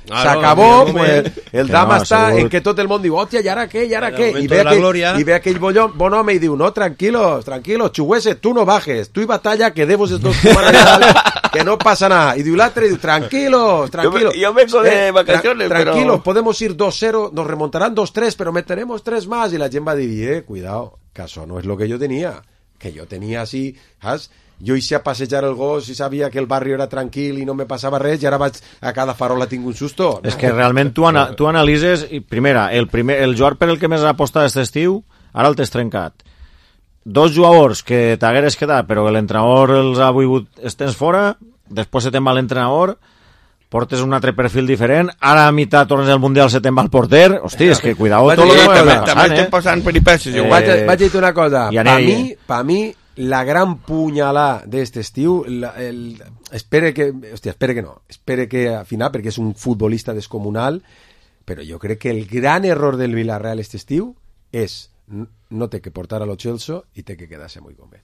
s'acabó, pues, el Que drama no, està segur. en que tot el món diu, hòstia, i ara què, i ara En el què? I momento ve, de la aquell, gloria. i ve aquell bollón, bon home i diu, no, tranquilos, tranquilos, Chuguese, tu no bajes, tu i batalla, que debos estos humanos, que no pasa nada. Y diu l'altre, diu, tranquilos, tranquilos. Yo, yo vengo de vacaciones, tra- Tranquilos, pero... podemos ir dos cero, nos remontarán dos tres, pero meteremos tres más. Y la gent va dir, eh, cuidado, que això no es lo que yo tenía. Que yo tenía así, ¿sabes? Jo hice a passejar el gos i sabia que el barri era tranquil i no me passava res i ara vaig a cada farola tinc un susto. És que realment tu, ana, tu analitzes, i primera, el, primer, el jugador per el que més has apostat aquest estiu, ara el t'has trencat. Dos jugadors que t'hagueres quedat, però que l'entrenador els ha volgut estens fora, després se te'n va l'entrenador, portes un altre perfil diferent, ara a meitat tornes al Mundial se te'n va el porter, hosti, és que cuidao tot el que també, va també passant, estem eh? passant peripècies. Eh, vaig, vaig a dir una cosa, i per anell, mi, pa mi la gran punyalà d'este estiu, la, el, espere que, hòstia, espere que no, espere que al final, perquè és un futbolista descomunal, però jo crec que el gran error del Villarreal este estiu és no té que portar a lo Chelsea i té que quedar-se molt convé.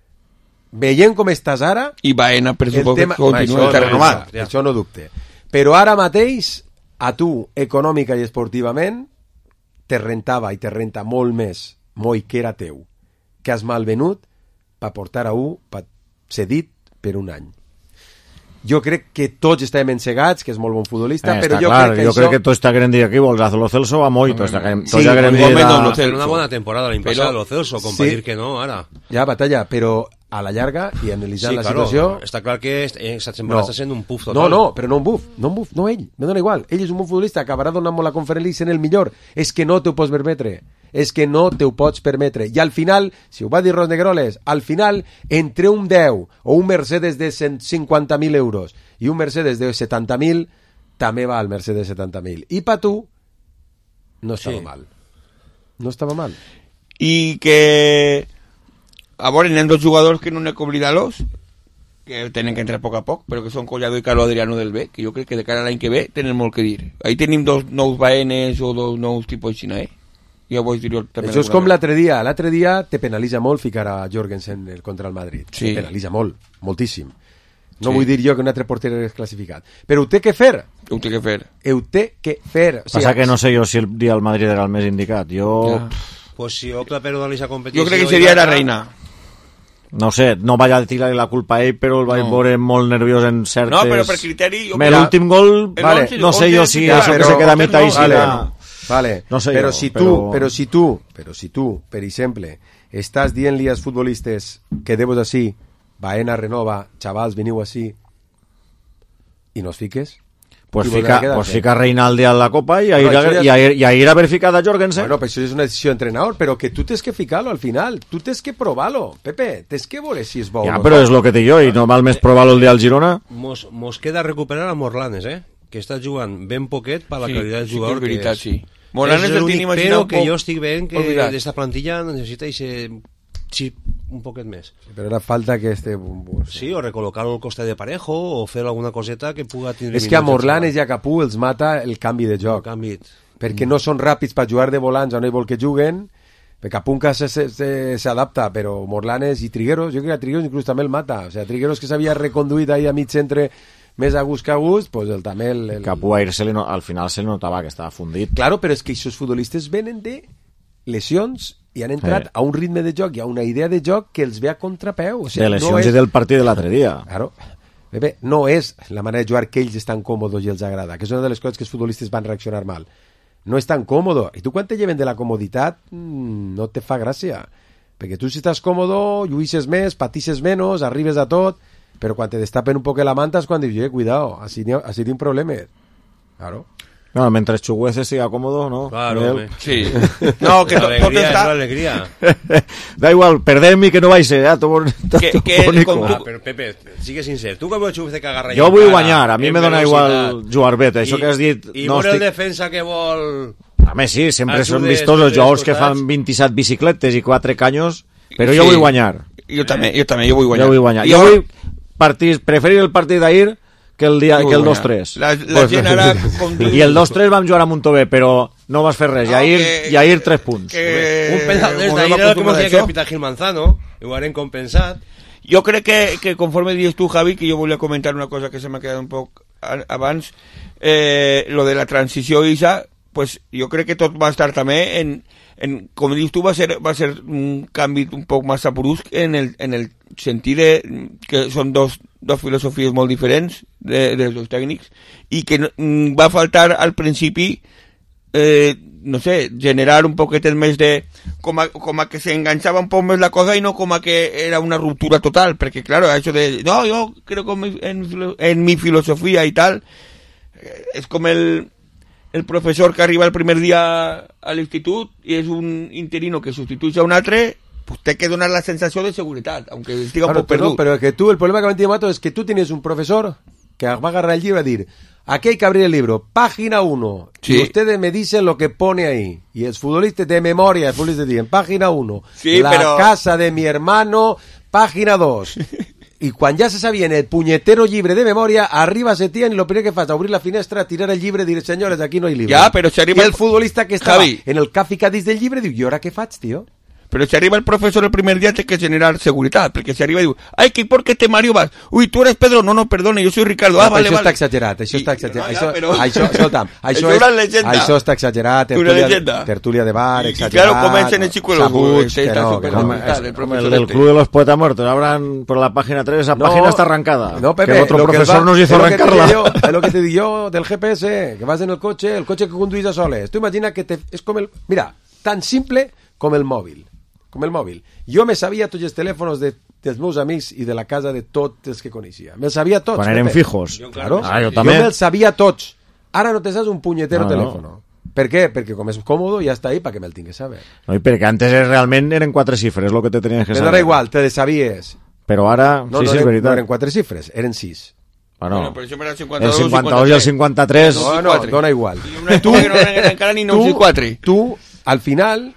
Veient com estàs ara... I Baena, per suposo, tema, que continua això, de renovat. no, això no dubte. Però ara mateix, a tu, econòmica i esportivament, te rentava i te renta molt més moll que era teu, que has malvenut per portar a un, per cedit per un any. Jo crec que tots estem encegats, que és molt bon futbolista, Eh, però està jo clar, crec que jo això... crec que tots està querent dir aquí, vols a Lo Celso va molt, tots està Sí, ja querent dir... Va a hacer una buena temporada la impasada Pero- de Lo Celso, con Sí. pedir que no, ahora. Ja, batalla, però a la llarga i analitzant Sí, la claro, situació... está claro que esta temporada está siendo un puff total. No, no, però no un buff, no un buff, no ell, me dona igual. Ell és un bon futbolista, acabarà donant molt la Conference League en el millor. És que no te ho pots permetre. És que no te ho pots permetre. I al final, si ho va dir Ros Negroles, al final, entre un deu o un Mercedes de cent cinquanta mil euros i un Mercedes de setanta mil, també va al Mercedes setanta mil. I per tu, no estava Sí. mal. No estava mal. Y que ahora tienen dos jugadores que no hay que oblidarlos, que tienen que entrar poco a poco, pero que son Collado y Carlos Adriano del B, que yo creo que de cara a l'any que ve tenen molt que dir. Ahí tenim dos nous Baenes o dos nous tipus de Xina, eh? Ja ho vaig dir també. Això és com l'altre dia. L'altre dia te penalitza molt ficar a Jorgensen contra el Madrid. Sí. Te penalitza molt, moltíssim. No Sí. vull dir jo que un altre porter és classificat. Però ho té que fer. Ho té que fer. Ho té que fer. O sigui, Passa que no sé jo si el dia del Madrid era el més indicat. Jo... Ja. Pues si Ocla perdona competició... Jo crec que seria la reina. No sé, no vaig a tirar la culpa a ell, però el vaig No. veure molt nerviós en certes... No, però per criteri... jo Me crec- l'últim gol, El vale, once- no sé once jo si ja, això que però- se queda a mitad no, i si vale, la... vale. No sé però jo, si tu, però- però si tu, però si tu, per exemple, estàs dient-li als futbolistes que debos així, Baena renova, xavals, veniu així, i no es fiques? Pues Qui voldrà fica, quedar-se? pues fica Reinaldi a la Copa i ahir, Bueno, això ja- i ahir, i ahir haver ficat a Jorgensen. Bueno, però això és una decisió d'entrenador, però que tu tens que ficar-lo al final, tu tens que provar-lo, Pepe, tens que veure si és bo Ja, o no. però és el que dic jo, i normal més provar-lo el dia al Girona. Mos, mos queda recuperar a Morlanes, eh? Que està jugant ben poquet per la Sí, qualitat del sí que jugador és veritat, és. sí. Morlanes és el l'únic tenim però imaginat que poc jo estic veient que oblidat. d'esta plantilla necessita ese chip un poquet més. Però ara falta que este... Sí, o recol·locar-lo al costat de Parejo o fer alguna coseta que puga tindre... És que a minuts Morlanes i a Capú els mata el canvi de joc. Canvi. Perquè no són ràpids per jugar de volants on ell vol que juguen, perquè Capunca s'adapta, però Morlanes i Trigueros, jo crec que a Trigueros inclús també el mata. O sigui, Trigueros que s'havia reconduït ahir a mig centre més a gust que a gust, pues el, també el... el... Capú ahir se li no, al final se li notava que estava fundit. Claro, però és que aquests futbolistes venen de lesions i han entrat Sí. a un ritme de joc i a una idea de joc que els ve a contrapeu. O sigui, De lesions no és... i del partit de l'altre dia. Claro. Pepe, no és la manera de jugar que ells estan còmodos i els agrada, que és una de les coses que els futbolistes van reaccionar mal. No és tan còmodo. I tu quan te lleven de la comoditat mmm, no te fa gràcia. Perquè tu si estàs còmodo, lluïsses més, patisses menys, arribes a tot, però quan te destapen un poc la manta és quan dius, eh, cuidao, així, així tinc problemes. Claro. No, mentre Chuguese siga cómodo, ¿no? Claro, Él- hombre. Sí. No, que La tot alegría està... és la alegría. Da igual, perdem-hi que no vaig ser, eh? Todo, todo Que- que bonico. con Ah, però Pepe, sigue sincer. Tu que veus Chuguece que agarra Jo ja vull cara, guanyar, a mi en me dona velocitat. igual jugar bé, això I- que has dit... I no veure el estic... defensa que vol... Home, sí, sempre Ajudes, són vistosos els ajudes, jugadors que costats. fan vint-i-set bicicletes i quatre canyos, però Sí. jo vull guanyar. Jo també, jo també, jo vull guanyar. Jo vull guanyar. I Jo ara- vull partir, preferir el partit d'ahir que el, dia, Jo que el vull dos guanyar. tres. La- la gent ara, com diu- I el dos tres vam jugar a Montové, però no vas fer res. I No, ahir, que- i ahir tres punts. que- Un penal des Volvem d'ahir a era el que acostumbrar m'hacía això. que pita Gil Manzano. Ho harem compensat. Jo crec que, que conforme dius tu, Javi, que jo volia comentar una cosa que se m'ha quedat un poc abans, eh, lo de la transició Isa, pues jo crec que tot va estar també en, en com dius tu, va ser, va ser un canvi un poc més brusc en el, en el sentit de que són dos, dos filosofies molt diferents de, dels dos tècnics i que va faltar al principi eh, no sé, generar un poquet més de com a, com a que se enganxava un poc més la cosa i no com a que era una ruptura total, perquè claro, això de no, jo creo en, en, en mi filosofía y tal, és com el el professor que arriba el primer dia a l'institut i és un interino que substitueix a un altre, pues té que donar la sensació de seguretat, aunque estiga claro, un poc perdut. No, pero que tú, el problema que me Mato es que tú tienes un profesor que va a agarrar el libro y decir, aquí hay que abrir el libro, página uno, sí. Y ustedes me dicen lo que pone ahí, y es futbolista de memoria, el futbolista dice, página uno, sí, la pero... casa de mi hermano, página dos. I quan ja se sabien el punyetero llibre de memòria, arriba Setién i el primer que fa és obrir la finestra, tirar el llibre i dir, senyores, aquí no hi llibre. Ja, però si arriba... I el futbolista que estava Javi. En el Café Cádiz del llibre diu, i ara què faig, tio? Però si arriba el professor el primer dia té que generar seguretat, perquè si arriba i diu, ai, que por qué te Mario vas? Uy, tú eres Pedro, no, no, perdone, yo soy Ricardo. Ah, no, vale, això vale. Està exagerat, això I, està exagerat. No, això, ja, però... això, escolta'm, això, és, és això està exagerat, tertúlia, tertúlia de bar, exagerat. Y claro, comencen el chico los sabuts, que no, que no. El, el del Club de los Poetas Muertos, abran por la página tres, esa no, página está arrancada. No, Pepe, que el otro profesor va, nos hizo arrancarla. Yo, es lo que te digo yo del G P S, que vas en el coche, el coche que conduís a soles. Tú imagina que te, es como el... Mira, tan simple como el móvil. Com el mòbil. Jo me sabia tots els telèfons de, dels meus amics i de la casa de tots els que coneixia. Me'ls sabia tots. Quan eren fijos. Jo, claro. Ah, jo jo també. me'ls sabia tots. Ara no te saps un punyetero no, telèfon. No. Per què? Perquè com és còmodo ja està ahí para que me'l tingues a saber. No, i perquè antes realment eren quatre xifres lo que te tenies que saber. Però era igual, te les sabies. Però ara, no, sí, no, sí, és eren, veritat. No eren quatre xifres, eren sis. Bueno, bueno, però això era el cinquanta-dos, el cinquanta-dos i el cinquanta-tres. No, no, dona igual. Tu, que no eren encara ni nou i quatre. Tu, al final...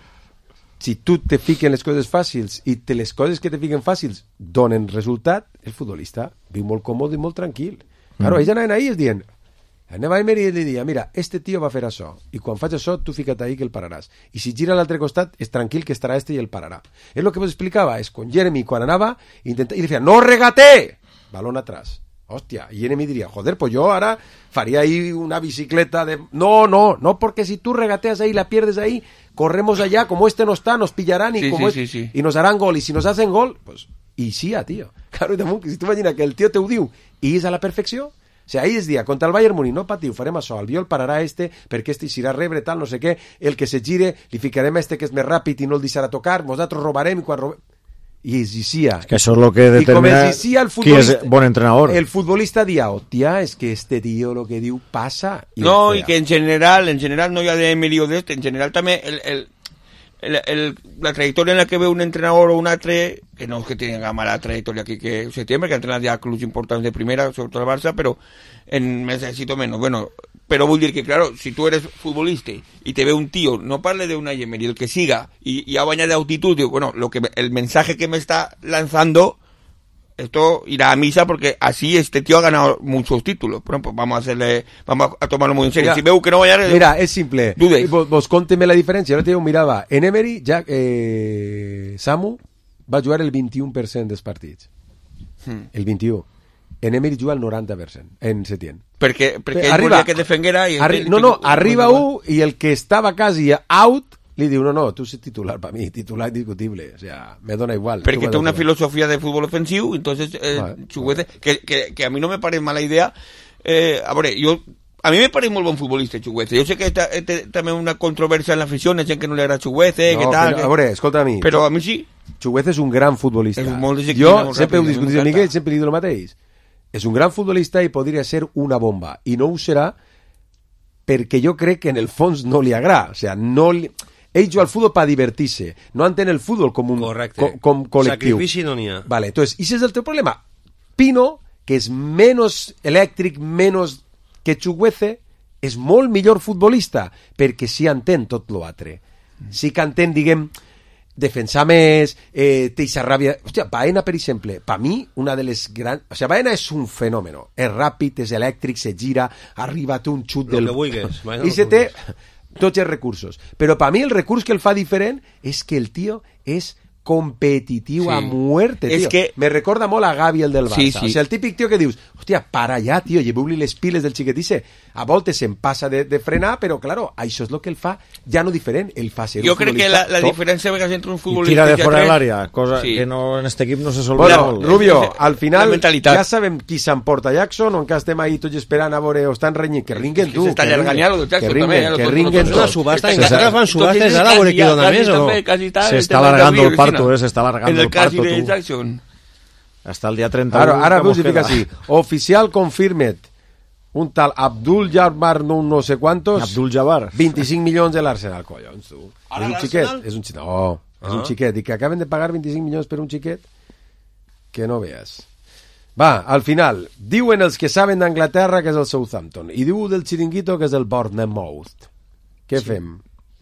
Si tu te fiquen les coses fàcils i te les coses que te fiquen fàcils donen resultat, el futbolista viu molt còmode i molt tranquil. Claro, mm. ells anaven ahí i es diuen, anava a Emery i li deia, mira, este tio va fer això, i quan faig això, tu fica't ahí que el pararàs. I si gira a l'altre costat, és tranquil que estarà este i el pararà. És el que vos explicava, és con Jeremy, quan anava, intenta... i li feia, no regate! Balón atrás. Hostia, y Jeremy diría, joder, pues yo ahora faría ahí una bicicleta de... No, no, no, porque si tú regateas ahí, la pierdes ahí, corremos allá, como este no está, nos pillarán y sí, como sí, es... sí, sí. y nos harán gol, y si nos hacen gol, pues... Y sí, a tío. Claro, i damunt, si tu imaginas que el tío te ho diu i és a la perfecció, o sea, ahí es dia, contra el Bayern Múnich, no patiu, farem això, el Biol pararà este, perquè este s'irà a rebre, tal, no sé què, el que se gire, li ficarem a este que és més ràpid i no el deixarà tocar, nosaltres robarem i quan robem... I exigia. Es que eso es lo que determina el qui és bon entrenador. El futbolista dia, hòstia, és que este tío lo que diu passa. I no, i que en general, en general no hi ha de Emery o d'este, en general també el, el, el, el, la trayectoria en la que ve un entrenador o un altre, que no es que tenga mala trayectoria aquí que septiembre, que ha entrenat ja clubs importants de primera, sobre todo el Barça, però en necesito menos. Bueno, pero vull dir que, claro, si tú eres futbolista y te ve un tío, no parle de una Emery, el que siga, y, y a baña de altitud, digo, bueno, lo que el mensaje que me está lanzando, esto irá a misa porque así este tío ha ganado muchos títulos. Bueno, pues vamos a hacerle, vamos a tomarlo muy en serio. Mira, si veo que no vaya a... Mira, es simple. Dudes. Vos, vos conteme la diferència. Ahora te digo, mirava, en Emery, ja, eh, Samu va jugar el vint-i-u per cent dels partits. Hmm. El vint-i-u. En Emery juga el noranta per cent en Setién. Perquè, perquè ell arriba, volia que defenguera... I arri no, no, arriba un i el que estava quasi out li diu, no, no, tu ets titular per mi, titular indiscutible, o sea, me dona igual. Perquè té una filosofia de futbol ofensiu, entonces, eh, vale, Chuguece, vale. que, que, que a mi no me pareix mala idea, eh, a veure, jo... A mi me pareix molt bon futbolista, Chuguece. Jo sé que té també una controvèrsia en l'afició, hi ha gent que no li agrada Chuguece, no, que tal... Que, a veure, escolta a mi. Però a mi sí. Chuguece és un gran futbolista. És molt jo sempre ho discutit amb Miguel, sempre li dic el mateix. És un gran futbolista i podria ser una bomba. I no ho serà perquè jo crec que en el fons no li agrada. O sea, no li... Ell juga al futbol per divertir-se. No entén el futbol com un co com col·lectiu. Sacrifici no n'hi ha. Vale, entonces, ese es el teu problema. Pino, que és menys elèctric, menys que Chuguece, és molt millor futbolista, perquè sí entén tot l'altre. Sí que entén, diguem, defensar més, eh, teixa ràbia... Hòstia, Baena, per exemple, per mi, una de les grans... O sigui, Baena és un fenòmeno. És ràpid, és elèctric, se gira, arriba, té un xut del... Lo que vulguis. I se té tots els recursos. Però per mi el recurs que el fa diferent és que el tio és competitiu Sí. a muerte, És tio. que- Me recorda molt a Gavi, el del Barça. Sí, sí. O sigui, el típic tio que dius, hòstia, para allà, tio, lleveu-li les piles del xiquetisse. A voltes se'n passa de, de frenar, però, claro, això és el que el fa ja no diferent, el fa ser Jo un crec que futbolista la, la top. diferència a vegades entre un I futbolista tira de i fora de altre- l'àrea, cosa Sí. que no, en este equip no se sol Bueno, veure molt. Rubio, És- al la final mentalitat. ja sabem qui s'emporta Jackson, o encara estem ahí tots esperant a veure, o estan renyint, que ringuen tu, s'està que allargant ringuen, ja lo de Jackson que ringuen, també, ja lo que tot- ringuen tot- tot. tot- subhasta, tot- en Qatar fan subhastes ara, a veure qui dona més, o no? S'està alargando el parto, eh, s'està alargando en el el cas parto, de tu. Jackson. Hasta el dia trenta-u. Ara, ara que veus mos i fica queda. així, oficial confirmed, un tal Abdul Jabbar no, no sé quantos, Abdul Jabbar. vint-i-cinc milions de l'Arsenal, collons, tu. Ara És un l'Arsenal? xiquet, és un xiquet, no, és un Ah. xiquet, i que acaben de pagar vint-i-cinc milions per un xiquet, que no veas. Va, al final, diuen els que saben d'Anglaterra que és el Southampton, i diu del xiringuito que és el Bournemouth. Què fem?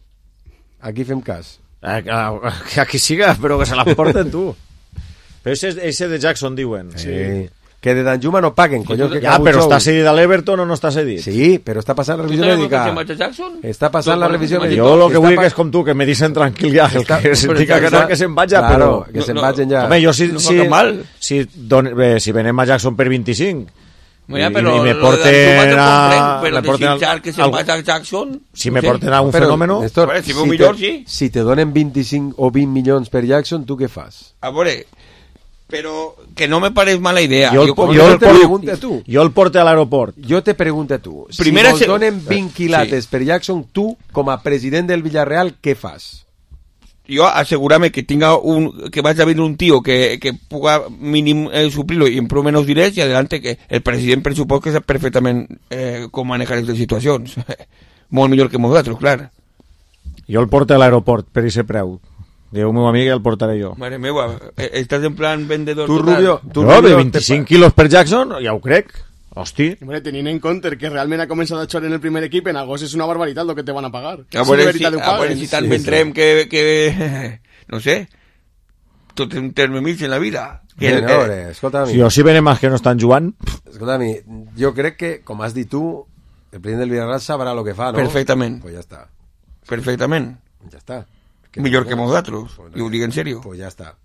Aquí fem cas. Eh, que aquí siga, però que se l'emporten tu. Però ese, ese de Jackson diuen. Sí. Que de Danjuma no paguen, collons, que Ja, cago però xous. està cedit a l'Everton o no està cedit? Sí, però està passant la revisió ¿Tú sabes mèdica. por qué se marcha Jackson? Està passant la revisió mèdica. Jo el que Està vull pa- que és com tu, que me dicen tranquil ja, el Està- que se'n però diga que està- no, que se'n vaja, Claro, però... que se'n no, vagin ja. Home, jo si, no fa si, cap mal. si, don, bé, si venem a Jackson per vint-i-cinc Mira, i, però i me lo de porten Danjuma te a... comprenc, però me porten desitjar al- que se al- vaya Jackson... si me sí. porten a un Però, fenòmeno... Néstor, Bueno, si veu si, millor, te, sí. si te donen vint-i-cinc o vint milions per Jackson, tu què fas? A veure, però que no me pareix mala idea. Jo el, com- jo, el te porto, pregunto a tu. jo el porto a l'aeroport. Jo te pregunto a tu. Primera si se- vos donen vint quilates Sí. per Jackson, tu, com a president del Villarreal, què fas? Jo assegurame que tinga un que vaya a venir un tío que, que puga mínim eh, suplirlo y en prou menos diners y adelante que el president presupos que sap perfectament eh, com manejar aquestes situacions. Molt millor que nosaltres, clar. Jo el porto a l'aeroport per ese preu. Diu meu amic i el portaré jo. Mare meva, eh, estàs en plan vendedor Tu, total. Rubio, tu, No, de Rubio, vint-i-cinc quilos per Jackson, ja ho crec. Hosti. Hombre, tenint en compte que realment ha començat a jugar en el primer equip, en agost és una barbaritat el que te van a pagar. A Si veure, de si, veritat ho a veure paguen. si tant Sí, vendrem que, que... No sé. Tot en terme mig en la vida. Que Bé, el- no, a veure, escolta'm, Si jo si venem els que no estan jugant, escolta'm, jo crec que, com has dit tu, el president del Villarreal sabrà el que fa, no? Perfectament. Pues ja està. Perfectament. Ja està. Millor que nosaltres. I ho dic en sèrio. Pues ja està.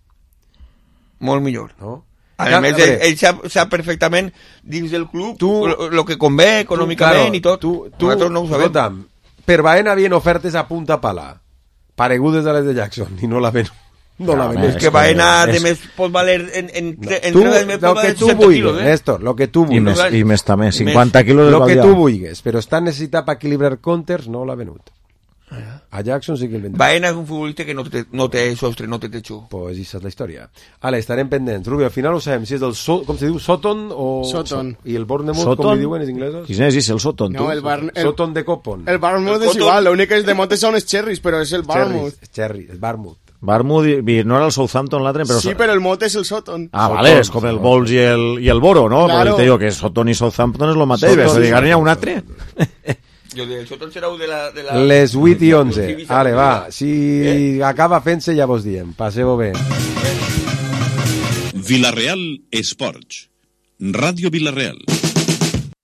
Molt millor. No? A Clar, més, a veure, ell, ell sap, sap perfectament dins del club Tu- el que convé econòmicament claro, i tot. Tu, tu, Nosaltres no ho sabem. escolta'm, per Baena havien ofertes a punta pala, paregudes a les de Jackson, i no la ven. No, la home, ven. És que Baena és- de més pot valer en, en, en, Tu, en, en lo que tu seixanta vulguis, quilos, eh? Néstor, lo que tu i vulguis. més, clar. i més també, Més. cinquanta quilos Lo que valia. tu vulguis, però està necessitat per equilibrar comptes, no l'ha venut. A Jackson sí que el vendrà. Baena és un futbolista que no té, no té sostre, no té techo. Pues esa és la història. Ale, estarem pendents. Rubio, al final ho sabem, si és del so, com se diu, Soton o... Soton. I el Bournemouth, Soton? com li diuen els inglesos? Quin és, és el Soton, tu? No, el Bar... El, Soton de Copon. el Barmouth El és Cotton- igual, l'únic que és de motes són els cherries, però és el Barmouth. Cherry, Cherry, el Barmouth. Barmouth, i- no era el Southampton l'altre, però... Sí, però el mot és el Soton. Ah, Soton, vale, és com el Wolves i el, i el Boro, no? Claro. Però te digo que Soton i Southampton és el mateix, Soton però i si n'hi ha un Southampton. altre... Jo de Soton serà un de la... De la Les vuit i onze. Sí, Ale, va, si Eh? acaba fent-se ja vos diem. Passeu bé. Vilareal Esports. Ràdio Vilareal.